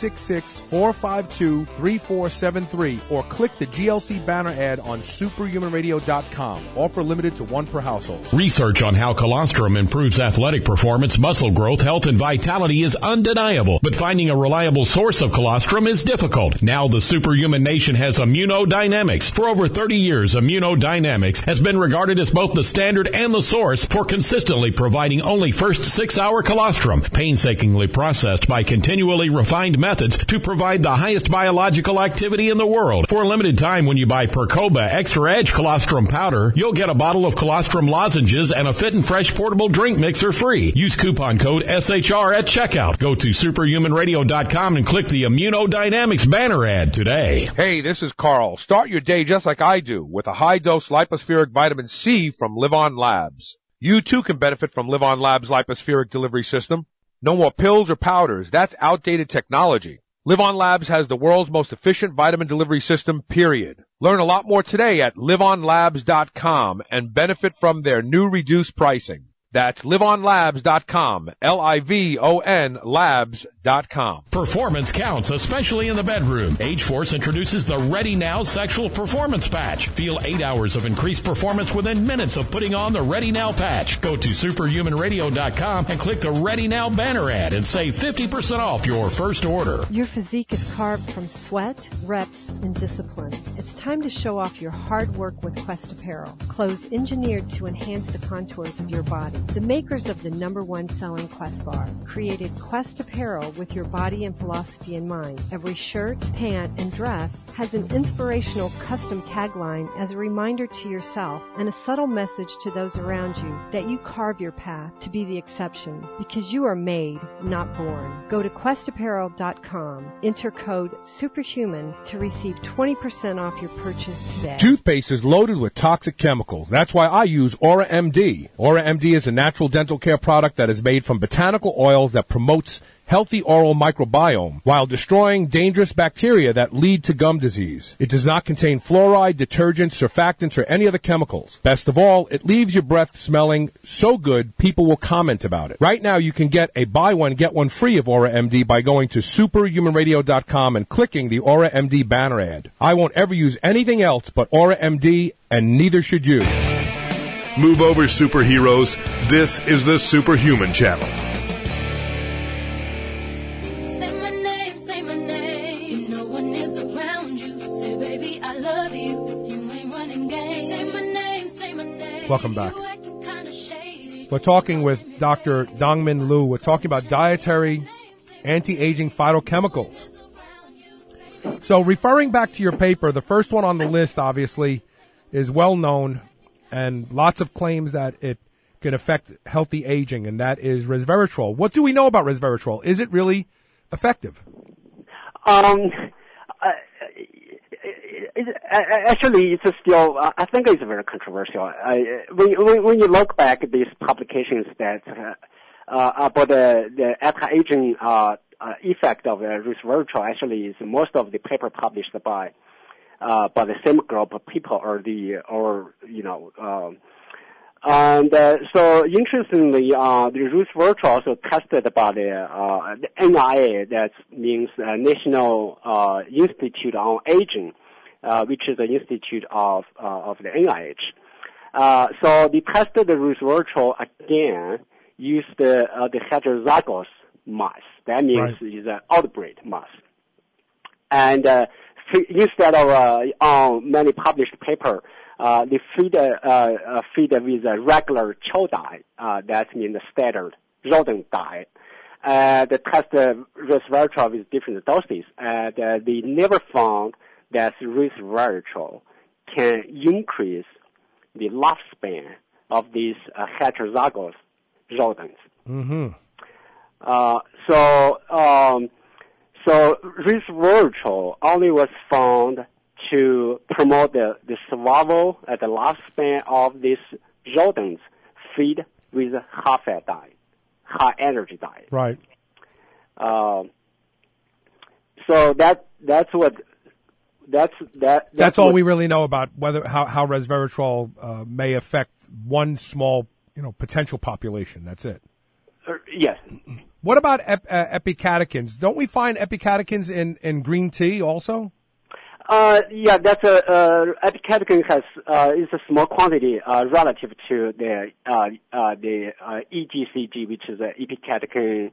866-452-3473 or click the GLC banner ad on superhumanradio.com. Offer limited to one per household. Research on how colostrum improves athletic performance, muscle growth, health, and vitality is undeniable, but finding a reliable source of colostrum is difficult. Now the Superhuman Nation has Immunodynamics. For over 30 years, Immunodynamics has been regarded as both the standard and the source for consistently providing only first 6-hour colostrum, painstakingly processed by continually refined methods to provide the highest biological activity in the world. For a limited time, when you buy Percoba Extra Edge colostrum powder, you'll get a bottle of colostrum lozenges and a Fit and Fresh portable drink mixer free. Use coupon code SHR at checkout. Go to superhumanradio.com and click the Immunodynamics banner ad today. Hey, this is Carl. Start your day just like I do with a high-dose lipospheric vitamin C from LivOn Labs. You too can benefit from LivOn Labs' lipospheric delivery system. No more pills or powders. That's outdated technology. LivOn Labs has the world's most efficient vitamin delivery system, period. Learn a lot more today at livonlabs.com and benefit from their new reduced pricing. That's livonlabs.com, Livon labs.com. Performance counts, especially in the bedroom. Ageforce introduces the Ready Now Sexual Performance Patch. Feel 8 hours of increased performance within minutes of putting on the Ready Now patch. Go to superhumanradio.com and click the Ready Now banner ad and save 50% off your first order. Your physique is carved from sweat, reps, and discipline. It's time to show off your hard work with Quest Apparel. Clothes engineered to enhance the contours of your body. The makers of the #1 selling Quest bar created Quest apparel with your body and philosophy in mind. Every shirt, pant, and dress has an inspirational custom tagline as a reminder to yourself and a subtle message to those around you that you carve your path to be the exception because you are made, not born. Go to questapparel.com, enter code SUPERHUMAN to receive 20% off your purchase today. Toothpaste is loaded with toxic chemicals. That's why I use Aura MD. Aura MD is a natural dental care product that is made from botanical oils that promotes healthy oral microbiome while destroying dangerous bacteria that lead to gum disease. It does not contain fluoride, detergents, surfactants, or any other chemicals. Best of all, it leaves your breath smelling so good people will comment about it. Right now, you can get a buy one, get one free of Aura MD by going to superhumanradio.com and clicking the Aura MD banner ad. I won't ever use anything else but Aura MD, and neither should you. Move over, superheroes. This is the Superhuman Channel. Welcome back. We're talking with Dr. Dongmin Liu. We're talking about dietary anti-aging phytochemicals. So referring back to your paper, the first one on the list, obviously, is well known and lots of claims that it can affect healthy aging, and that is resveratrol. What do we know about resveratrol? Is it really effective? Actually, it's still. I think it's very controversial. When you look back at these publications that about the anti-aging effect of resveratrol, actually, is most of the paper published by the same group of people, and so interestingly, the resveratrol also tested by the NIA, that means National Institute on Aging, which is an institute of the NIH. So they tested the resveratrol again, used the heterozygous mouse. That means it's an outbreed mouse. And instead of on many published paper, they feed with a regular chow diet. That means the standard rodent diet. They tested resveratrol with different doses, and they never found that resveratrol can increase the lifespan of these heterozygous rodents. Mm-hmm. So resveratrol only was found to promote the survival at the lifespan of these rodents feed with a high-fat diet, high-energy diet. Right. So that's all we really know about how resveratrol may affect one small potential population. That's it. Yes. What about epicatechins? Don't we find epicatechins in green tea also? Yeah, that's epicatechin is a small quantity relative to the EGCG, which is epicatechin.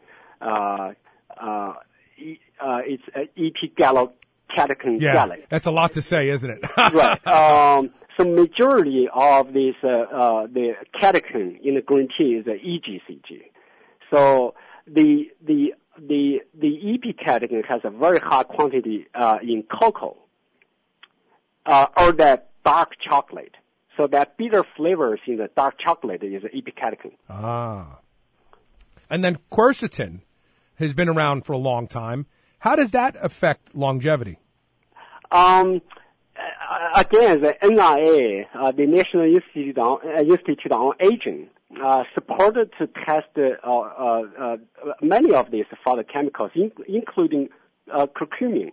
It's epigallocatechin gallate. That's a lot to say, isn't it? Right. So majority of this the catechin in the green tea is EGCG. So the epicatechin has a very high quantity in cocoa. Or that dark chocolate. So that bitter flavors in the dark chocolate is epicatechin. Ah. And then quercetin has been around for a long time. How does that affect longevity? Again, the NIA, the National Institute on Aging, supported to test many of these phytochemicals, including curcumin.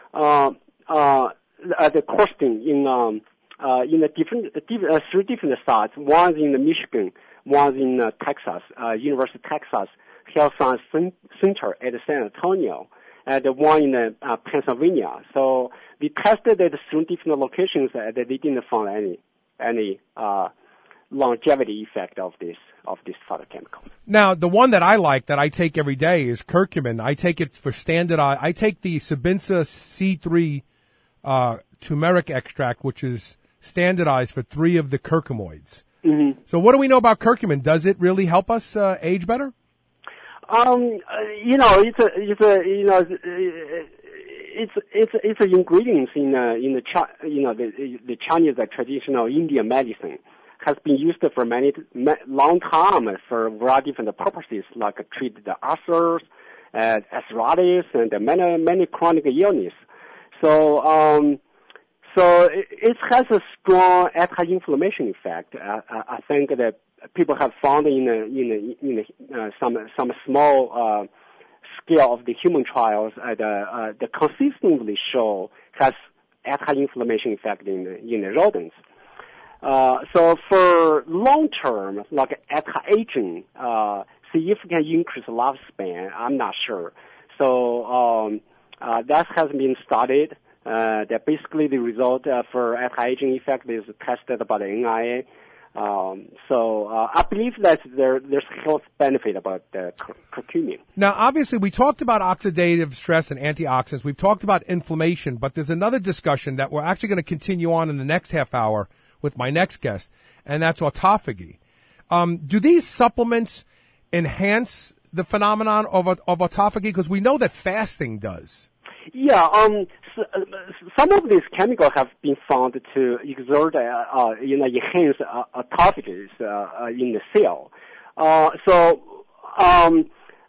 The quercetin in the three different sites. One in Michigan, one in Texas, University of Texas Health Science Center at San Antonio, and one in Pennsylvania. So we tested at three different locations, and they didn't find any longevity effect of this phytochemical. Now, the one that I like that I take every day is curcumin. I take it for standardized. I take the Sabinsa C3 turmeric extract, which is standardized for 3 of the curcuminoids. Mm-hmm. So what do we know about curcumin? Does it really help us age better? It's an ingredients in the Chinese traditional Indian medicine. Has been used for long time for variety of different purposes, like treat the ulcers, arthritis, and many chronic illness. So it has a strong anti-inflammation effect. I think that people have found in some small scale of the human trials that consistently show has anti-inflammation effect in the rodents. So for long term, like anti-aging, significant increase lifespan, I'm not sure. So that has been studied. That basically the result for anti-aging effect is tested by the NIA. So I believe that there's health benefit about the curcumin. Now, obviously, we talked about oxidative stress and antioxidants. We've talked about inflammation, but there's another discussion that we're actually going to continue on in the next half hour with my next guest, and that's autophagy. Do these supplements enhance the phenomenon of autophagy? Because we know that fasting does. Yeah, some of these chemicals have been found to exert, enhance autophagy in the cell. So I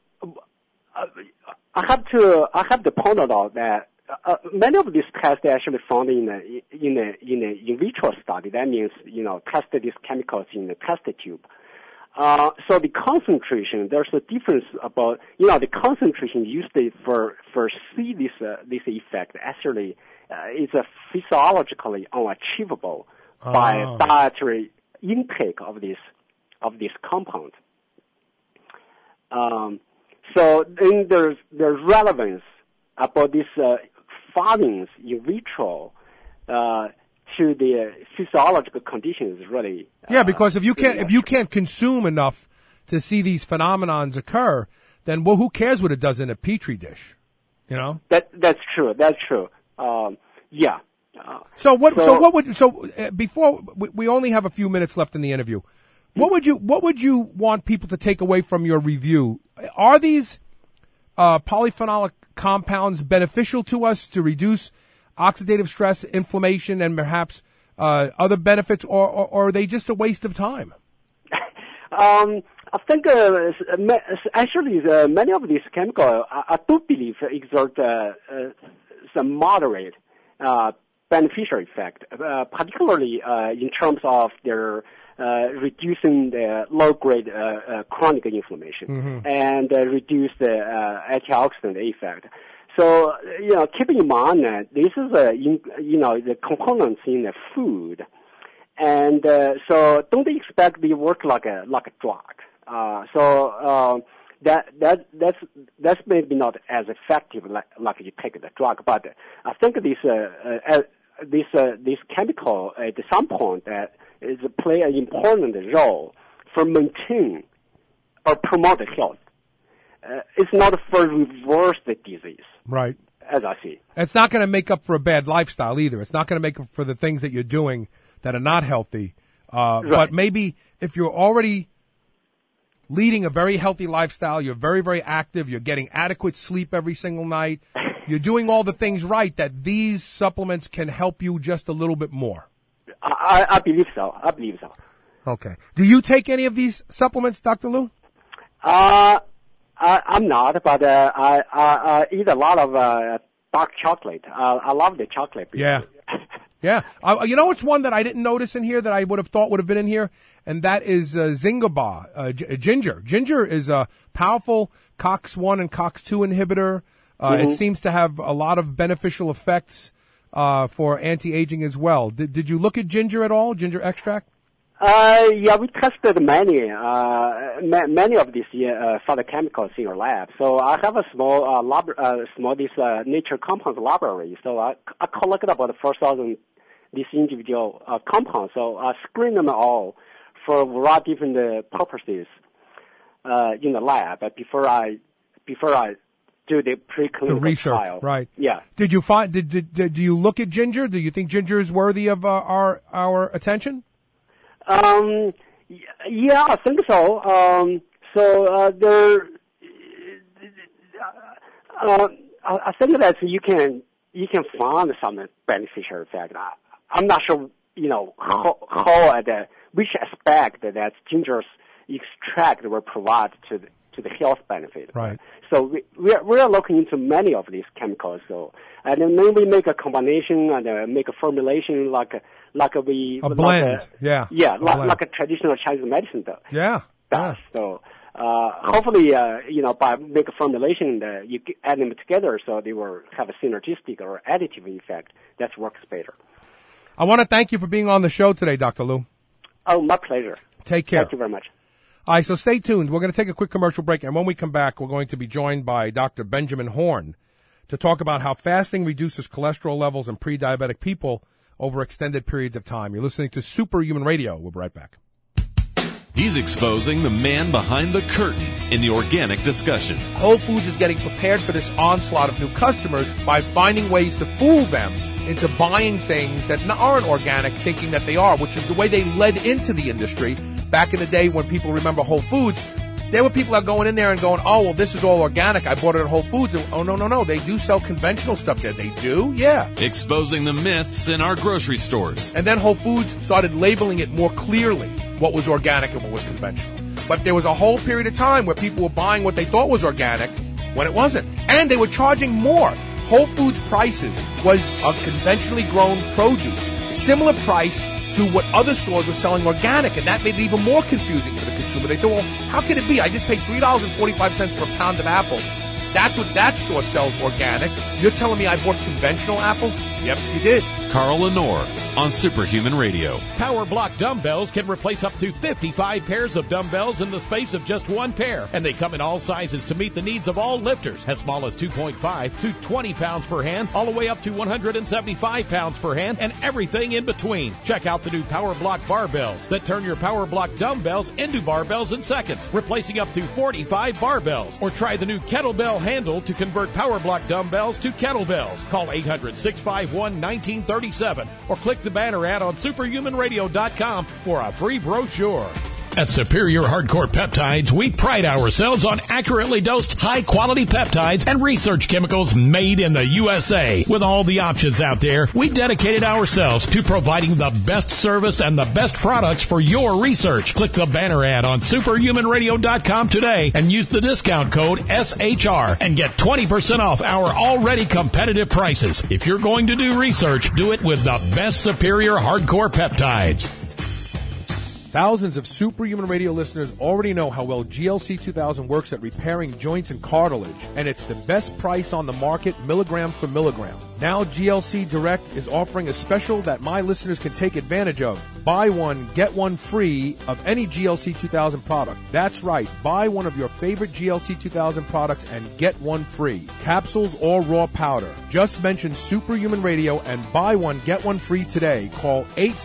have to point out that many of these tests are actually found in in vitro study. That means tested these chemicals in the test tube. So the concentration, there's a difference about, the concentration used for see this effect actually is physiologically unachievable by dietary intake of this compound. So then there's relevance about these findings in vitro to the physiological conditions, really. Yeah, because if you can't consume enough to see these phenomenons occur, then who cares what it does in a petri dish? That's true. That's true. Yeah. Before we only have a few minutes left in the interview, what would you want people to take away from your review? Are these polyphenolic compounds beneficial to us to reduce oxidative stress, inflammation, and perhaps other benefits, or are they just a waste of time? I think actually many of these chemicals, I do believe, exert some moderate beneficial effect, particularly in terms of their reducing the low-grade chronic inflammation and reduce the antioxidant effect. So, keep in mind that this is the components in the food, and so don't expect they work like a drug. That's maybe not as effective like you take the drug, but I think this chemical at some point is play an important role for maintain or promote health. It's not for reverse the disease. Right. As I see. It's not going to make up for a bad lifestyle either. It's not going to make up for the things that you're doing that are not healthy. Right. But maybe if you're already leading a very healthy lifestyle, you're very, very active, you're getting adequate sleep every single night, you're doing all the things right, that these supplements can help you just a little bit more. I believe so. Okay. Do you take any of these supplements, Dr. Liu? I'm not, but I eat a lot of dark chocolate. I love the chocolate. Yeah. Yeah. It's one that I didn't notice in here that I would have thought would have been in here, and that is Zingiber, ginger. Ginger is a powerful COX-1 and COX-2 inhibitor. It seems to have a lot of beneficial effects for anti-aging as well. Did you look at ginger at all, ginger extract? Yeah, we tested many of these phytochemicals in our lab. So I have a small nature compounds library. So I collected about 4,000 these individual compounds. So I screen them all for a variety of different purposes in the lab before I do the preclinical research trial. Right. Yeah. Did you find? Do you look at ginger? Do you think ginger is worthy of our attention? Yeah, I think so. I think that you can find some beneficial effect. I'm not sure, how at which aspect that ginger's extract will provide to the health benefit. Right. So we are looking into many of these chemicals. So and then we make a combination and make a formulation like a blend. Like a traditional Chinese medicine does. Yeah. So hopefully, by make a formulation, you add them together so they will have a synergistic or additive effect that works better. I want to thank you for being on the show today, Dr. Liu. Oh, my pleasure. Take care. Thank you very much. All right, so stay tuned. We're going to take a quick commercial break, and when we come back, we're going to be joined by Dr. Benjamin Horn to talk about how fasting reduces cholesterol levels in pre-diabetic people over extended periods of time. You're listening to Superhuman Radio. We'll be right back. He's exposing the man behind the curtain in the organic discussion. Whole Foods is getting prepared for this onslaught of new customers by finding ways to fool them into buying things that aren't organic, thinking that they are, which is the way they led into the industry. Back in the day when people remember Whole Foods, there were people that are going in there and going, oh, well, this is all organic. I bought it at Whole Foods. And, oh, no. They do sell conventional stuff there. They do? Yeah. Exposing the myths in our grocery stores. And then Whole Foods started labeling it more clearly, what was organic and what was conventional. But there was a whole period of time where people were buying what they thought was organic when it wasn't. And they were charging more. Whole Foods prices was a conventionally grown produce, similar price to what other stores were selling organic, and that made it even more confusing for the consumer. They thought, well, how can it be? I just paid $3.45 for a pound of apples. That's what that store sells organic. You're telling me I bought conventional apples? Yep, you did. Carl Lenore on Superhuman Radio. Power Block dumbbells can replace up to 55 pairs of dumbbells in the space of just one pair. And they come in all sizes to meet the needs of all lifters, as small as 2.5 to 20 pounds per hand, all the way up to 175 pounds per hand, and everything in between. Check out the new Power Block barbells that turn your Power Block dumbbells into barbells in seconds, replacing up to 45 barbells. Or try the new kettlebell handle to convert Power Block dumbbells to kettlebells. Call 800-651-1937 or click the banner ad on superhumanradio.com for a free brochure. At Superior Hardcore Peptides, we pride ourselves on accurately dosed, high-quality peptides and research chemicals made in the USA. With all the options out there, we dedicated ourselves to providing the best service and the best products for your research. Click the banner ad on superhumanradio.com today and use the discount code SHR and get 20% off our already competitive prices. If you're going to do research, do it with the best Superior Hardcore Peptides. Thousands of Superhuman Radio listeners already know how well GLC 2000 works at repairing joints and cartilage, and it's the best price on the market, milligram for milligram. Now GLC Direct is offering a special that my listeners can take advantage of. Buy one, get one free of any GLC 2000 product. That's right. Buy one of your favorite GLC 2000 products and get one free. Capsules or raw powder. Just mention Superhuman Radio and buy one, get one free today. Call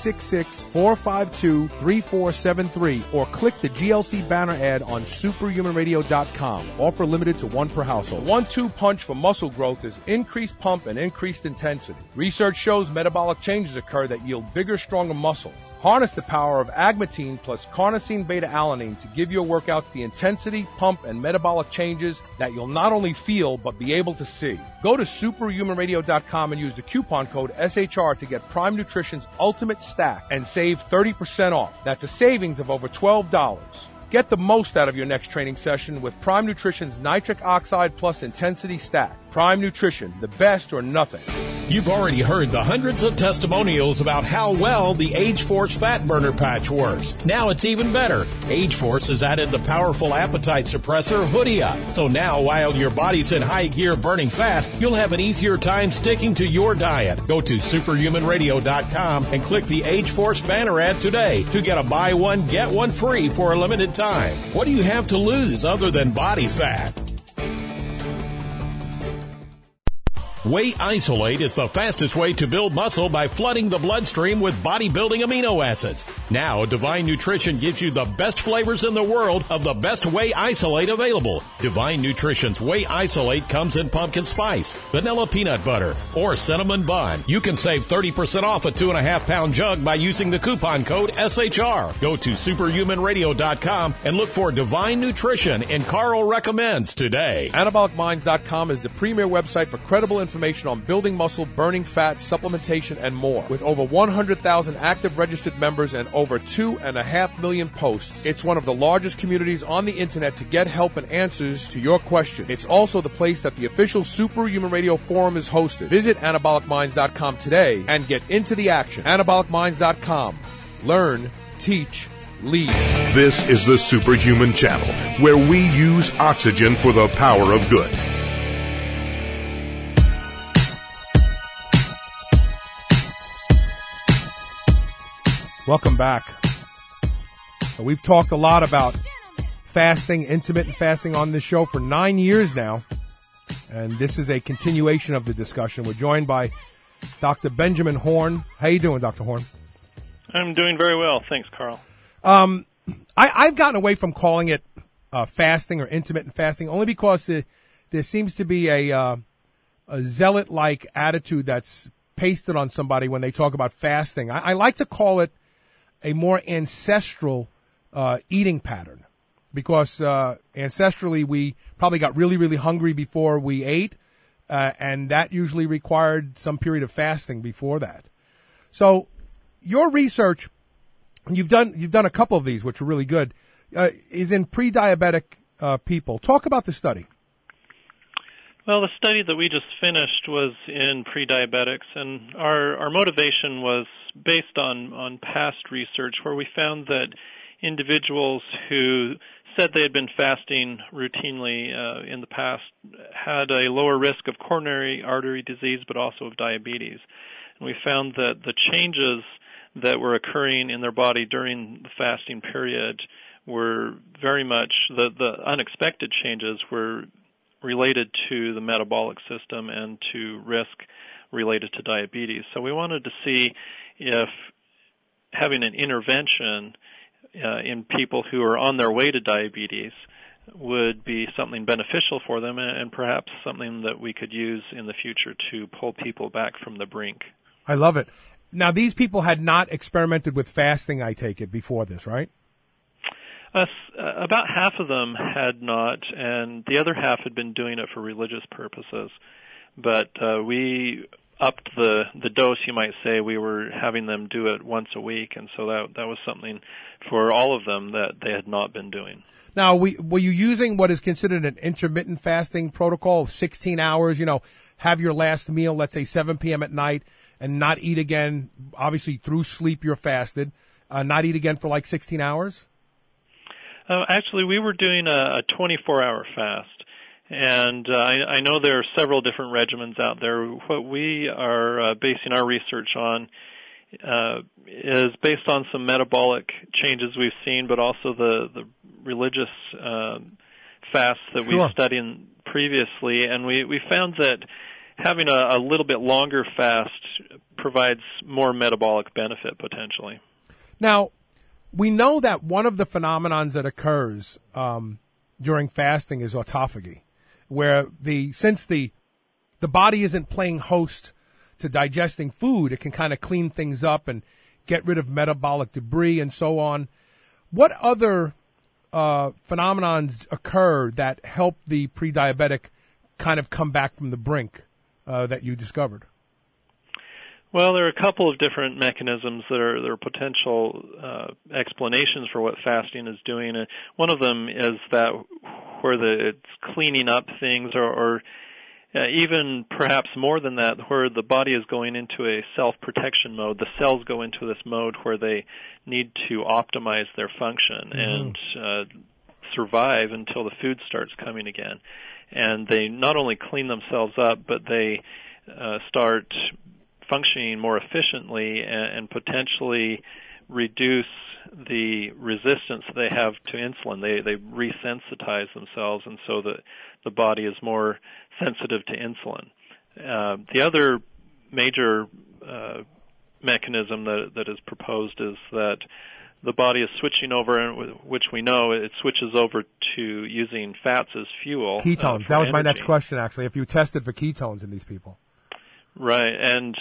866-452-3473 or click the GLC banner ad on superhumanradio.com. Offer limited to one per household. 1-2 punch for muscle growth is increased pump and increased intensity. Research shows metabolic changes occur that yield bigger, stronger muscles. Harness the power of agmatine plus carnosine beta-alanine to give your workouts the intensity, pump, and metabolic changes that you'll not only feel but be able to see. Go to superhumanradio.com and use the coupon code SHR to get Prime Nutrition's Ultimate Stack and save 30% off. That's a savings of over $12. Get the most out of your next training session with Prime Nutrition's Nitric Oxide Plus Intensity Stack. Prime Nutrition, the best or nothing. You've already heard the hundreds of testimonials about how well the Age-Force Fat Burner Patch works. Now it's even better. Age-Force has added the powerful appetite suppressor Hoodia. So now, while your body's in high gear burning fat, you'll have an easier time sticking to your diet. Go to superhumanradio.com and click the Age-Force banner ad today to get a buy one, get one free for a limited time. What do you have to lose other than body fat? Whey Isolate is the fastest way to build muscle by flooding the bloodstream with bodybuilding amino acids. Now, Divine Nutrition gives you the best flavors in the world of the best Whey Isolate available. Divine Nutrition's Whey Isolate comes in pumpkin spice, vanilla peanut butter, or cinnamon bun. You can save 30% off a 2.5-pound jug by using the coupon code SHR. Go to superhumanradio.com and look for Divine Nutrition and Carl Recommends today. AnabolicMinds.com is the premier website for credible information on building muscle, burning fat, supplementation, and more. With over 100,000 active registered members and over 2.5 million posts, it's one of the largest communities on the internet to get help and answers to your question. It's also the place that the official Superhuman Radio Forum is hosted. Visit AnabolicMinds.com today and get into the action. AnabolicMinds.com. Learn, teach, lead. This is the Superhuman Channel, where we use oxygen for the power of good. Welcome back. We've talked a lot about fasting, intermittent fasting on this show for 9 years now, and this is a continuation of the discussion. We're joined by Dr. Benjamin Horn. How you doing, Dr. Horn? I'm doing very well. Thanks, Carl. I've gotten away from calling it fasting or intermittent fasting only because there seems to be a zealot-like attitude that's pasted on somebody when they talk about fasting. I like to call it a more ancestral eating pattern because ancestrally we probably got really, really hungry before we ate, and that usually required some period of fasting before that. So your research, you've done a couple of these, which are really good, is in pre-diabetic people. Talk about the study. Well, the study that we just finished was in pre-diabetics, and our motivation was based on past research where we found that individuals who said they had been fasting routinely in the past had a lower risk of coronary artery disease but also of diabetes. And we found that the changes that were occurring in their body during the fasting period were very much, the unexpected changes were related to the metabolic system and to risk related to diabetes. So we wanted to see if having an intervention in people who are on their way to diabetes would be something beneficial for them and perhaps something that we could use in the future to pull people back from the brink. I love it. Now, these people had not experimented with fasting, I take it, before this, right? About half of them had not, and the other half had been doing it for religious purposes. But we upped the dose, you might say. We were having them do it once a week, and so that was something for all of them that they had not been doing. Now, were you using what is considered an intermittent fasting protocol of 16 hours, have your last meal, let's say 7 p.m. at night, and not eat again? Obviously, through sleep you're fasted. Not eat again for like 16 hours? Actually, we were doing a 24-hour fast, and I know there are several different regimens out there. What we are basing our research on is based on some metabolic changes we've seen, but also the religious fasts that we've studied previously, and we found that having a little bit longer fast provides more metabolic benefit potentially. Now, we know that one of the phenomenons that occurs during fasting is autophagy, where since the body isn't playing host to digesting food, it can kind of clean things up and get rid of metabolic debris and so on. What other phenomenons occur that help the pre-diabetic kind of come back from the brink that you discovered? Well, there are a couple of different mechanisms that are potential explanations for what fasting is doing. And one of them is that where it's cleaning up things, or even perhaps more than that, where the body is going into a self-protection mode. The cells go into this mode where they need to optimize their function and survive until the food starts coming again. And they not only clean themselves up, but they start functioning more efficiently and potentially reduce the resistance they have to insulin. They resensitize themselves, and so the body is more sensitive to insulin. The other major mechanism that is proposed is that the body is switching over, which we know it switches over to using fats as fuel. Ketones. That was my next question, actually. If you tested for ketones in these people, right? And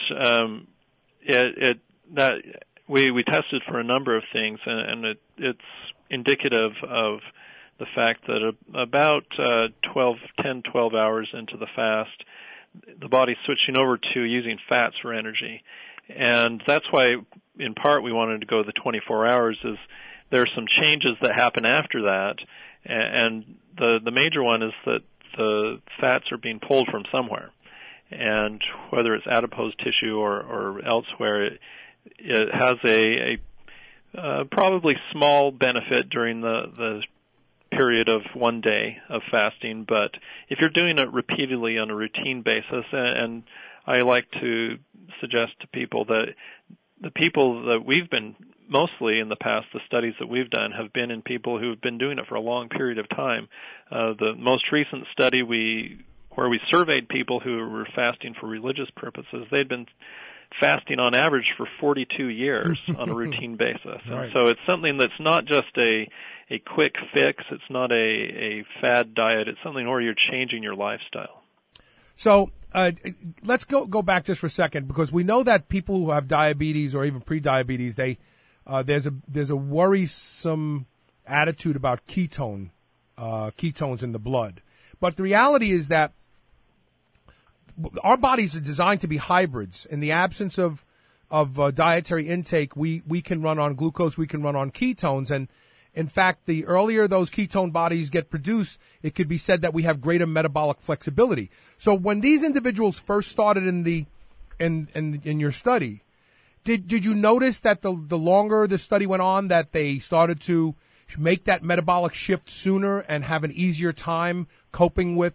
we tested for a number of things, and it's indicative of the fact that about 12 hours into the fast, the body's switching over to using fats for energy. And that's why, in part, we wanted to go the 24 hours, is there are some changes that happen after that, and the major one is that the fats are being pulled from somewhere. And whether it's adipose tissue or elsewhere, it has a probably small benefit during the period of one day of fasting, but if you're doing it repeatedly on a routine basis, and I like to suggest to people that the people that we've been, mostly in the past, the studies that we've done have been in people who have been doing it for a long period of time. The most recent study where we surveyed people who were fasting for religious purposes, they'd been fasting on average for 42 years on a routine basis. Right. And so it's something that's not just a quick fix, it's not a fad diet, it's something where you're changing your lifestyle. So let's go back just for a second, because we know that people who have diabetes or even pre-diabetes, there's a worrisome attitude about ketones in the blood. But the reality is that our bodies are designed to be hybrids. In the absence of dietary intake, we can run on glucose, we can run on ketones, and in fact, the earlier those ketone bodies get produced, it could be said that we have greater metabolic flexibility. So when these individuals first started in your study, did you notice that the longer the study went on, that they started to make that metabolic shift sooner and have an easier time coping with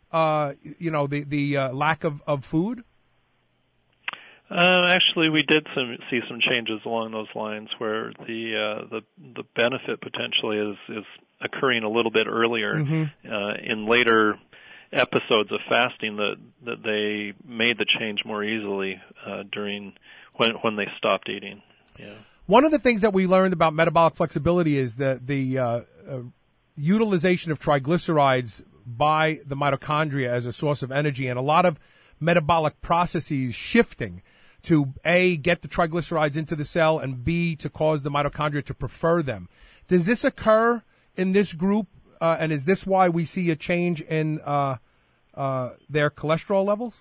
the lack of food? Actually, we did see some changes along those lines, where the benefit potentially is occurring a little bit earlier in later episodes of fasting, that they made the change more easily during when they stopped eating. Yeah. One of the things that we learned about metabolic flexibility is that the utilization of triglycerides by the mitochondria as a source of energy, and a lot of metabolic processes shifting to A, get the triglycerides into the cell, and B, to cause the mitochondria to prefer them. Does this occur in this group, and is this why we see a change in their cholesterol levels?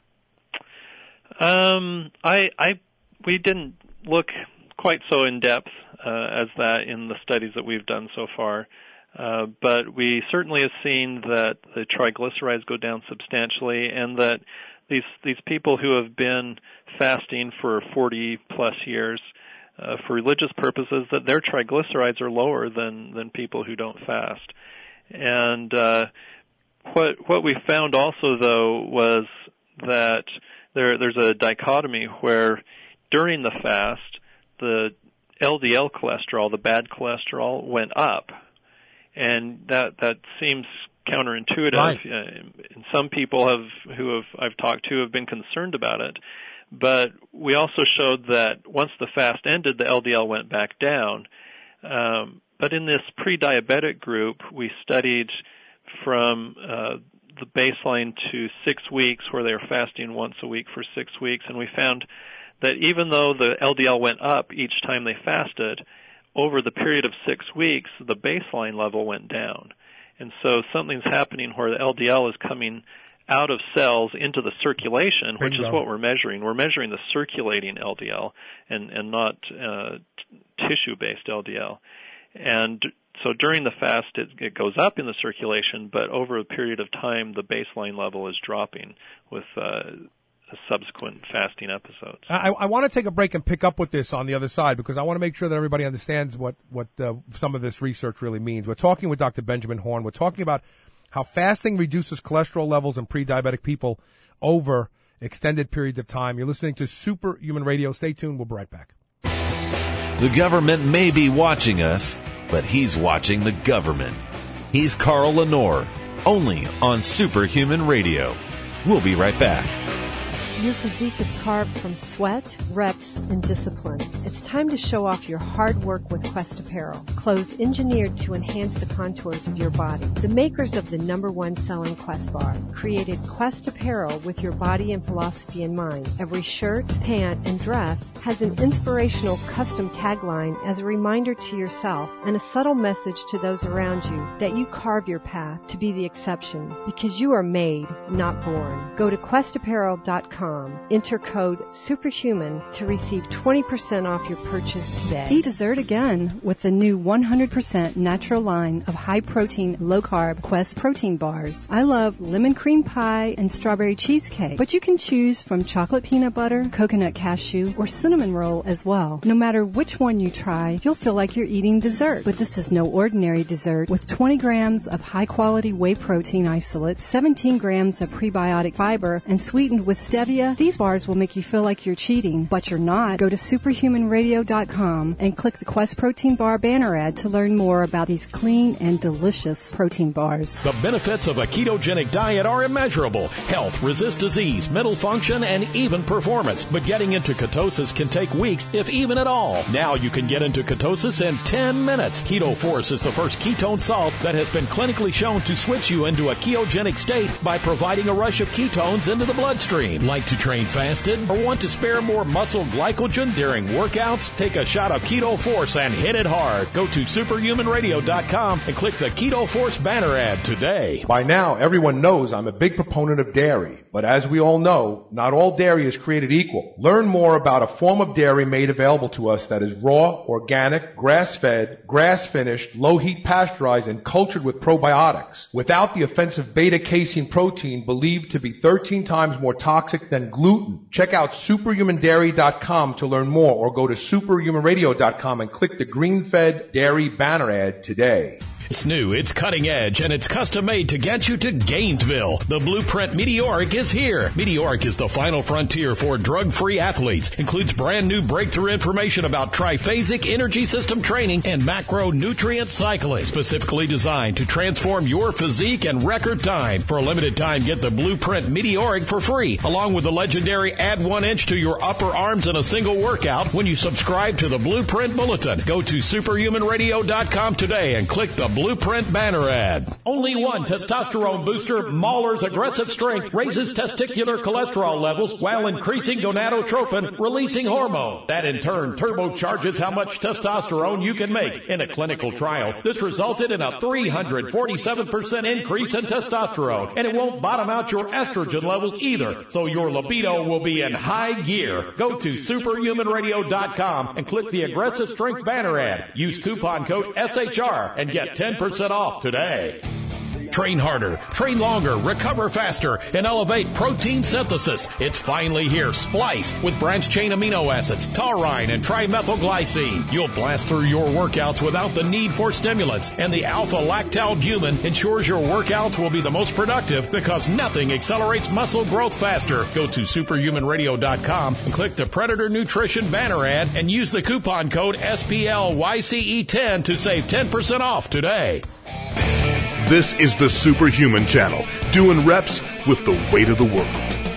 We didn't look quite so in depth as that in the studies that we've done so far. But we certainly have seen that the triglycerides go down substantially, and that these people who have been fasting for 40 plus years for religious purposes, that their triglycerides are lower than people who don't fast. And what we found also, though, was that there's a dichotomy where during the fast, the LDL cholesterol, the bad cholesterol, went up. And that seems counterintuitive. Right. And some people I've talked to have been concerned about it. But we also showed that once the fast ended, the LDL went back down. But in this pre-diabetic group, we studied from the baseline to 6 weeks, where they were fasting once a week for 6 weeks, and we found that even though the LDL went up each time they fasted, over the period of 6 weeks, the baseline level went down. And so something's happening where the LDL is coming out of cells into the circulation, which is what we're measuring. We're measuring the circulating LDL and not tissue-based LDL. And so during the fast, it goes up in the circulation, but over a period of time, the baseline level is dropping with subsequent fasting episodes. I want to take a break and pick up with this on the other side, because I want to make sure that everybody understands what some of this research really means. We're talking with Dr. Benjamin Horn. We're talking about how fasting reduces cholesterol levels in pre-diabetic people over extended periods of time. You're listening to Superhuman Radio. Stay tuned. We'll be right back. The government may be watching us, but he's watching the government. He's Carl Lenore, only on Superhuman Radio. We'll be right back. Your physique is carved from sweat, reps, and discipline. It's time to show off your hard work with Quest Apparel. Clothes engineered to enhance the contours of your body. The makers of the #1 selling Quest bar created Quest Apparel with your body and philosophy in mind. Every shirt, pant, and dress has an inspirational custom tagline as a reminder to yourself and a subtle message to those around you that you carve your path to be the exception because you are made, not born. Go to questapparel.com. Enter code SUPERHUMAN to receive 20% off your purchase today. Eat dessert again with the new 100% natural line of high-protein, low-carb Quest protein bars. I love lemon cream pie and strawberry cheesecake, but you can choose from chocolate peanut butter, coconut cashew, or cinnamon roll as well. No matter which one you try, you'll feel like you're eating dessert. But this is no ordinary dessert. With 20 grams of high-quality whey protein isolate, 17 grams of prebiotic fiber, and sweetened with stevia, these bars will make you feel like you're cheating, but you're not. Go to superhumanradio.com and click the Quest Protein Bar banner ad to learn more about these clean and delicious protein bars. The benefits of a ketogenic diet are immeasurable. Health, resist disease, mental function, and even performance. But getting into ketosis can take weeks, if even at all. Now you can get into ketosis in 10 minutes. Keto Force is the first ketone salt that has been clinically shown to switch you into a ketogenic state by providing a rush of ketones into the bloodstream. Like to train fasted or want to spare more muscle glycogen during workouts? Take a shot of Keto Force and hit it hard. Go to superhumanradio.com and click the Keto Force banner ad today. By now, everyone knows I'm a big proponent of dairy. But as we all know, not all dairy is created equal. Learn more about a form of dairy made available to us that is raw, organic, grass-fed, grass-finished, low-heat pasteurized, and cultured with probiotics. Without the offensive beta-casein protein believed to be 13 times more toxic than gluten. Check out superhumandairy.com to learn more, or go to superhumanradio.com and click the green-fed dairy banner ad today. It's new, it's cutting edge, and it's custom made to get you to Gainesville. The Blueprint Meteoric is here. Meteoric is the final frontier for drug-free athletes. Includes brand new breakthrough information about triphasic energy system training and macronutrient cycling. Specifically designed to transform your physique in record time. For a limited time, get the Blueprint Meteoric for free, along with the legendary Add 1 Inch to Your Upper Arms in a Single Workout when you subscribe to the Blueprint Bulletin. Go to superhumanradio.com today and click the Blueprint banner ad. Only one testosterone booster, Mahler's Aggressive Strength, raises testicular cholesterol levels while increasing gonadotropin, releasing hormone. That in turn turbocharges how much testosterone you can make. In a clinical trial, this resulted in a 347% increase in testosterone, and it won't bottom out your estrogen levels either, so your libido will be in high gear. Go to superhumanradio.com and click the Aggressive Strength banner ad. Use coupon code SHR and get 10% off today. Train harder, train longer, recover faster, and elevate protein synthesis. It's finally here. Splice with branched-chain amino acids, taurine, and trimethylglycine. You'll blast through your workouts without the need for stimulants. And the alpha-lactalbumin ensures your workouts will be the most productive because nothing accelerates muscle growth faster. Go to superhumanradio.com and click the Predator Nutrition banner ad and use the coupon code SPLYCE10 to save 10% off today. This is the Superhuman Channel, doing reps with the weight of the world.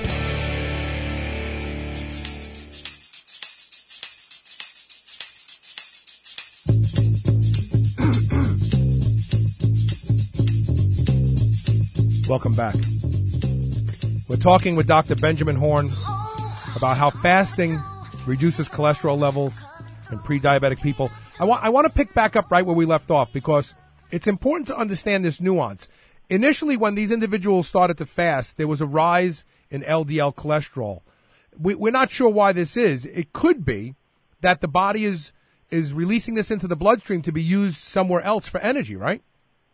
Welcome back. We're talking with Dr. Benjamin Horn about how fasting reduces cholesterol levels in pre-diabetic people. I want to pick back up right where we left off because it's important to understand this nuance. Initially, when these individuals started to fast, there was a rise in LDL cholesterol. We're not sure why this is. It could be that the body is releasing this into the bloodstream to be used somewhere else for energy, right?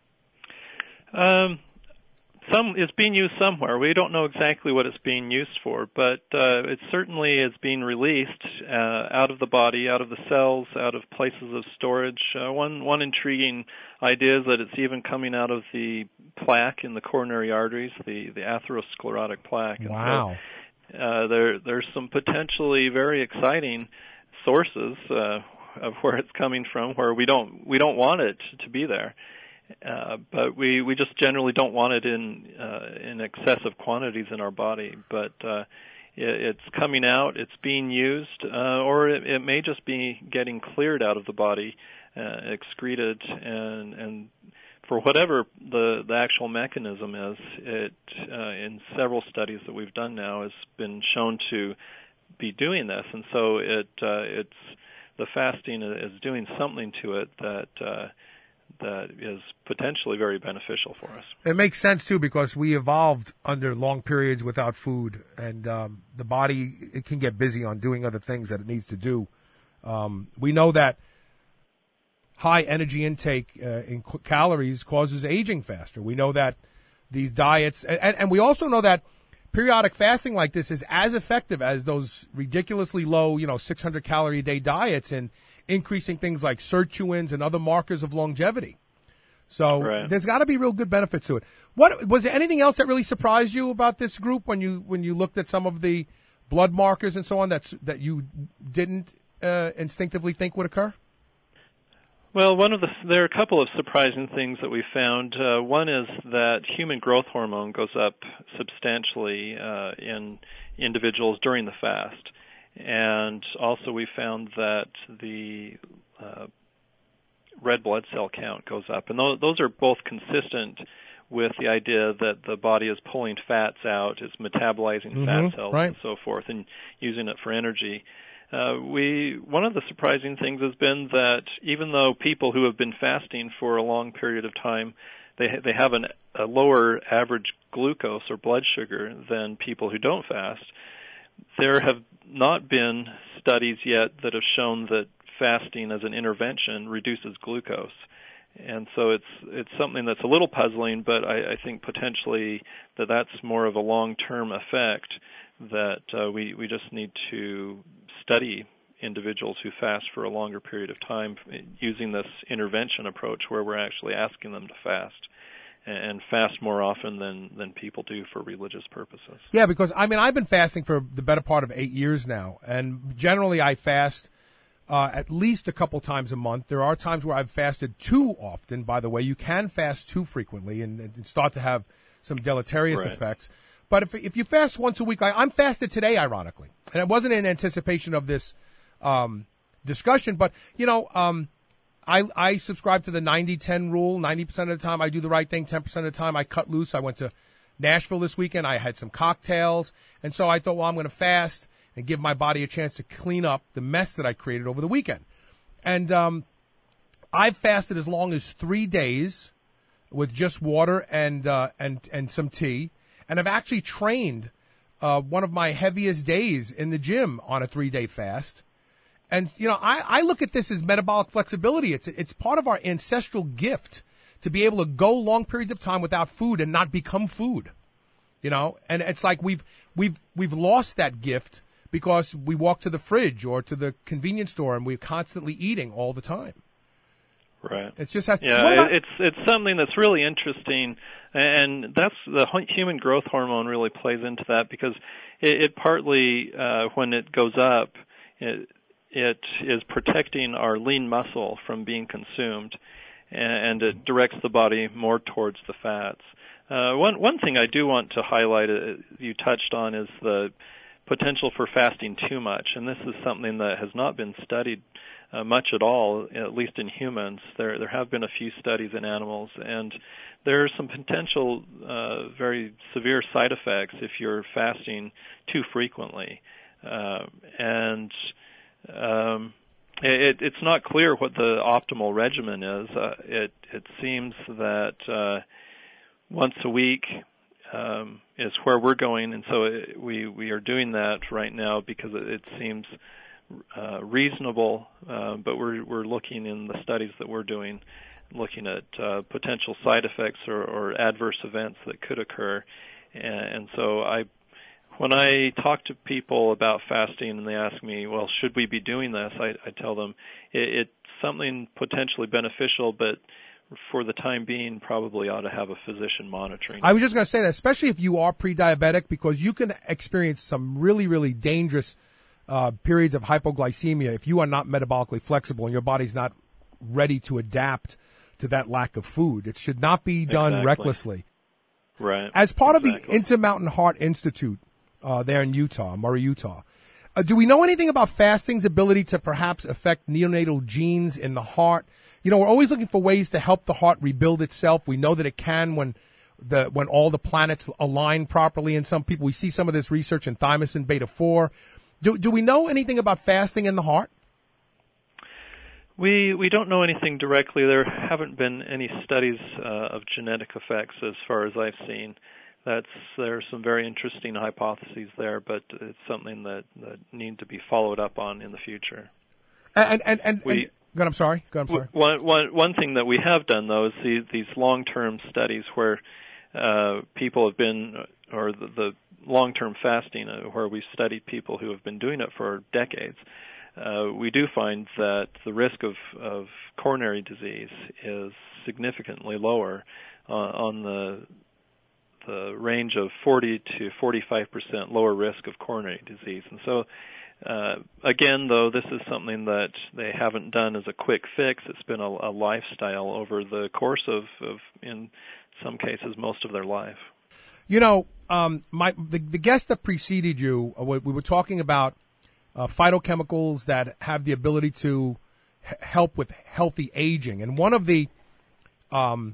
It's being used somewhere. We don't know exactly what it's being used for, but it certainly is being released out of the body, out of the cells, out of places of storage. One intriguing idea is that it's even coming out of the plaque in the coronary arteries, the atherosclerotic plaque. Wow. And so, there's some potentially very exciting sources of where it's coming from, where we don't want it to be there. But we just generally don't want it in excessive quantities in our body. But it's coming out, it's being used, or it may just be getting cleared out of the body, excreted, and for whatever the actual mechanism is, it in several studies that we've done now has been shown to be doing this, and so it's the fasting is doing something to it that is potentially very beneficial for us. It makes sense too, because we evolved under long periods without food, and the body, it can get busy on doing other things that it needs to do. We know that high energy intake in calories causes aging faster. We know that these diets, and we also know that periodic fasting like this is as effective as those ridiculously low, 600 calorie a day diets in increasing things like sirtuins and other markers of longevity. So There's got to be real good benefits to it. What was there anything else that really surprised you about this group when you looked at some of the blood markers and so on that you didn't instinctively think would occur? Well, there are a couple of surprising things that we found. One is that human growth hormone goes up substantially in individuals during the fast. And also we found that the red blood cell count goes up. And those are both consistent with the idea that the body is pulling fats out, it's metabolizing fat cells and so forth, and using it for energy. One of the surprising things has been that even though people who have been fasting for a long period of time, they have a lower average glucose or blood sugar than people who don't fast, there have not been studies yet that have shown that fasting as an intervention reduces glucose. And so it's something that's a little puzzling, but I think potentially that's more of a long-term effect that we just need to study individuals who fast for a longer period of time using this intervention approach where we're actually asking them to fast and fast more often than people do for religious purposes. Yeah, because, I've been fasting for the better part of 8 years now, and generally I fast at least a couple times a month. There are times where I've fasted too often, by the way. You can fast too frequently and start to have some deleterious effects. But if you fast once a week, I'm fasted today, ironically, and it wasn't in anticipation of this discussion, but, I subscribe to the 90-10 rule. 90% of the time I do the right thing, 10% of the time I cut loose. I went to Nashville this weekend. I had some cocktails, and so I thought, well, I'm going to fast and give my body a chance to clean up the mess that I created over the weekend. And I've fasted as long as 3 days with just water and some tea. And I've actually trained one of my heaviest days in the gym on a 3-day fast. And, I look at this as metabolic flexibility. It's part of our ancestral gift to be able to go long periods of time without food and not become food. And it's like we've lost that gift because we walk to the fridge or to the convenience store and we're constantly eating all the time. Right. It's just it's something that's really interesting, and that's the human growth hormone really plays into that because it partly when it goes up, it is protecting our lean muscle from being consumed, and it directs the body more towards the fats. One thing I do want to highlight, you touched on, is the potential for fasting too much, and this is something that has not been studied much at all, at least in humans. There have been a few studies in animals, and there are some potential very severe side effects if you're fasting too frequently. It's not clear what the optimal regimen is. It seems that once a week is where we're going, and so we are doing that right now because it seems reasonable, but we're looking in the studies that we're doing, looking at potential side effects or adverse events that could occur. And so when I talk to people about fasting and they ask me, well, should we be doing this, I tell them it's something potentially beneficial, but for the time being, probably ought to have a physician monitoring. I was just going to say that, especially if you are pre-diabetic, because you can experience some really, really dangerous periods of hypoglycemia if you are not metabolically flexible and your body's not ready to adapt to that lack of food. It should not be done recklessly. Right. As part of the Intermountain Heart Institute there in Utah, Murray, Utah, do we know anything about fasting's ability to perhaps affect neonatal genes in the heart? You know, we're always looking for ways to help the heart rebuild itself. We know that it can when all the planets align properly. In some people, we see some of this research in thymosin beta-4. Do we know anything about fasting in the heart? We don't know anything directly. There haven't been any studies of genetic effects as far as I've seen. There are some very interesting hypotheses there, but it's something that need to be followed up on in the future. I'm sorry. One thing that we have done, though, is these long-term studies where people have been, or the long-term fasting, where we studied people who have been doing it for decades. We do find that the risk of coronary disease is significantly lower on the range of 40 to 45% lower risk of coronary disease. And so, again, though, this is something that they haven't done as a quick fix. It's been a lifestyle over the course of in some cases, most of their life. You know, the guest that preceded you, we were talking about phytochemicals that have the ability to help with healthy aging. And one of the, I'm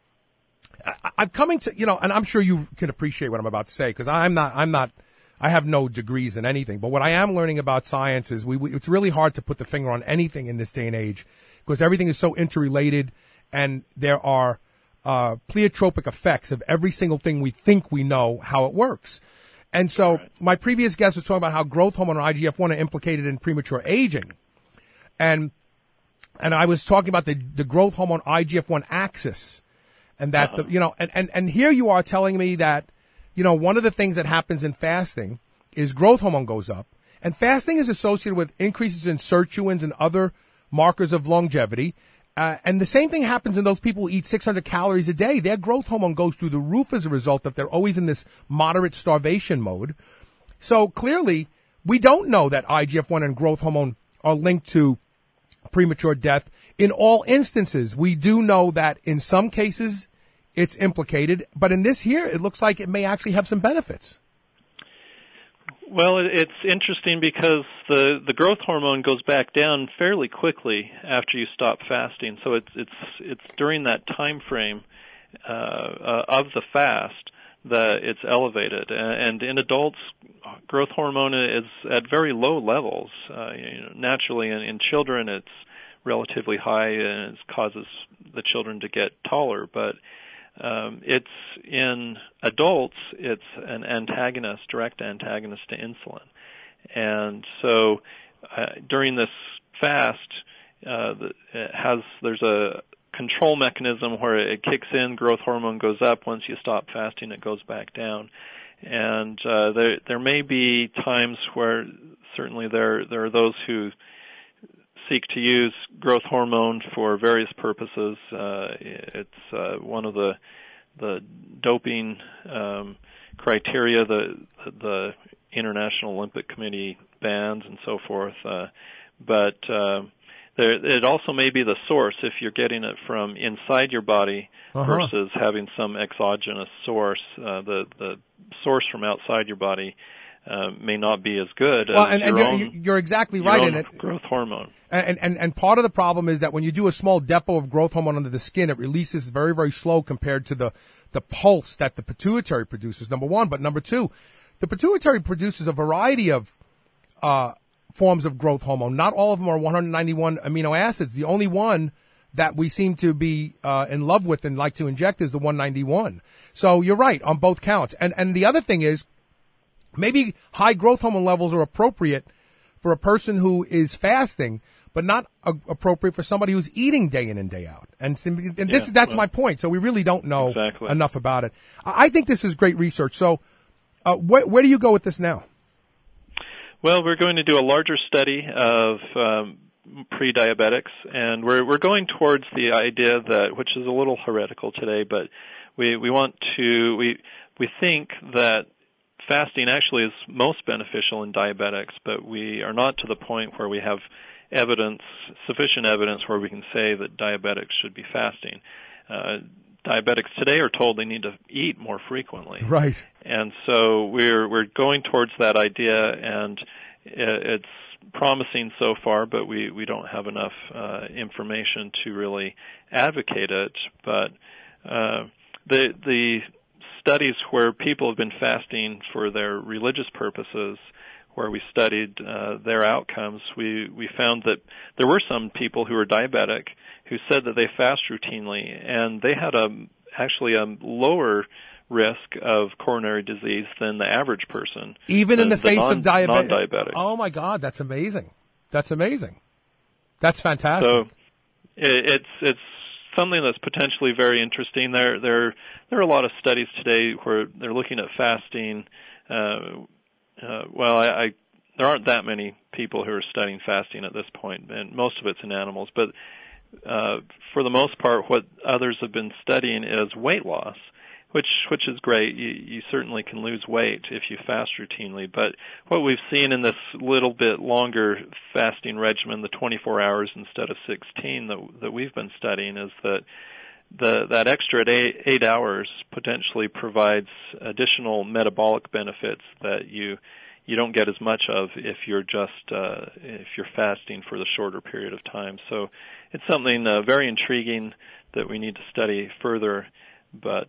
coming to, you know, and I'm sure you can appreciate what I'm about to say, because I have no degrees in anything. But what I am learning about science is it's really hard to put the finger on anything in this day and age, because everything is so interrelated, and there are pleiotropic effects of every single thing we think we know how it works. And so my previous guest was talking about how growth hormone and IGF-1 are implicated in premature aging. And I was talking about the growth hormone IGF-1 axis. And that, and here you are telling me that, you know, one of the things that happens in fasting is growth hormone goes up. And fasting is associated with increases in sirtuins and other markers of longevity. And the same thing happens in those people who eat 600 calories a day. Their growth hormone goes through the roof as a result of they're always in this moderate starvation mode. So clearly, we don't know that IGF-1 and growth hormone are linked to premature death. In all instances, we do know that in some cases it's implicated, but in this here, it looks like it may actually have some benefits. Well, it's interesting because the growth hormone goes back down fairly quickly after you stop fasting. So it's during that time frame of the fast that it's elevated. And in adults, growth hormone is at very low levels. Naturally, in children, it's relatively high, and it causes the children to get taller. But it's in adults, it's an antagonist, direct antagonist to insulin. And so during this fast, there's a control mechanism where it kicks in, growth hormone goes up. Once you stop fasting, it goes back down. And there may be times where certainly there are those who seek to use growth hormone for various purposes. It's one of the doping criteria the International Olympic Committee bans and so forth. But it also may be the source if you're getting it from inside your body versus having some exogenous source. The source from outside your body may not be as good as you're exactly right in it. Growth hormone. And part of the problem is that when you do a small depot of growth hormone under the skin, it releases very, very slow compared to the pulse that the pituitary produces, number one. But number two, the pituitary produces a variety of forms of growth hormone. Not all of them are 191 amino acids. The only one that we seem to be in love with and like to inject is the 191. So you're right on both counts. And the other thing is, maybe high growth hormone levels are appropriate for a person who is fasting, but not appropriate for somebody who's eating day in and day out. And that's my point. So we really don't know enough about it. I think this is great research. So where do you go with this now? Well, we're going to do a larger study of pre-diabetics, and we're going towards the idea that, which is a little heretical today, but we think that fasting actually is most beneficial in diabetics, but we are not to the point where we have sufficient evidence where we can say that diabetics should be fasting. Diabetics today are told they need to eat more frequently. Right. And so we're going towards that idea, and it's promising so far, but we don't have enough information to really advocate it. But the studies where people have been fasting for their religious purposes, where we studied their outcomes, we found that there were some people who were diabetic who said that they fast routinely, and they had actually a lower risk of coronary disease than the average person. Even in the face of non-diabetic. Oh my God, that's amazing. That's amazing. That's fantastic. So it's something that's potentially very interesting. There are a lot of studies today where they're looking at fasting. There aren't that many people who are studying fasting at this point, and most of it's in animals. But for the most part, what others have been studying is weight loss, which is great. You certainly can lose weight if you fast routinely. But what we've seen in this little bit longer fasting regimen, the 24 hours instead of 16 that we've been studying, is that extra 8 hours potentially provides additional metabolic benefits that you don't get as much of if you're fasting for the shorter period of time. So it's something very intriguing that we need to study further, but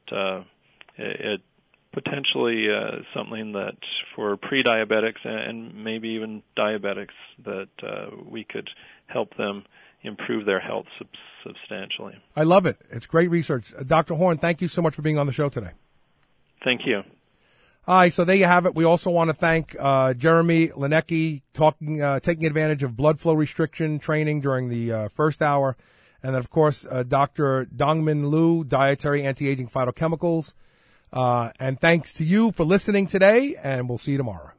it potentially something that for pre-diabetics and maybe even diabetics that we could help them improve their health substantially. I love it. It's great research. Dr. Horn, thank you so much for being on the show today. Thank you. All right, so there you have it. We also want to thank Jeremy Leniecki, taking advantage of blood flow restriction training during the first hour. And then, of course, Dr. Dongmin Liu, dietary anti-aging phytochemicals. And thanks to you for listening today, and we'll see you tomorrow.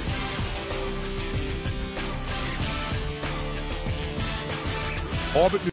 Orbit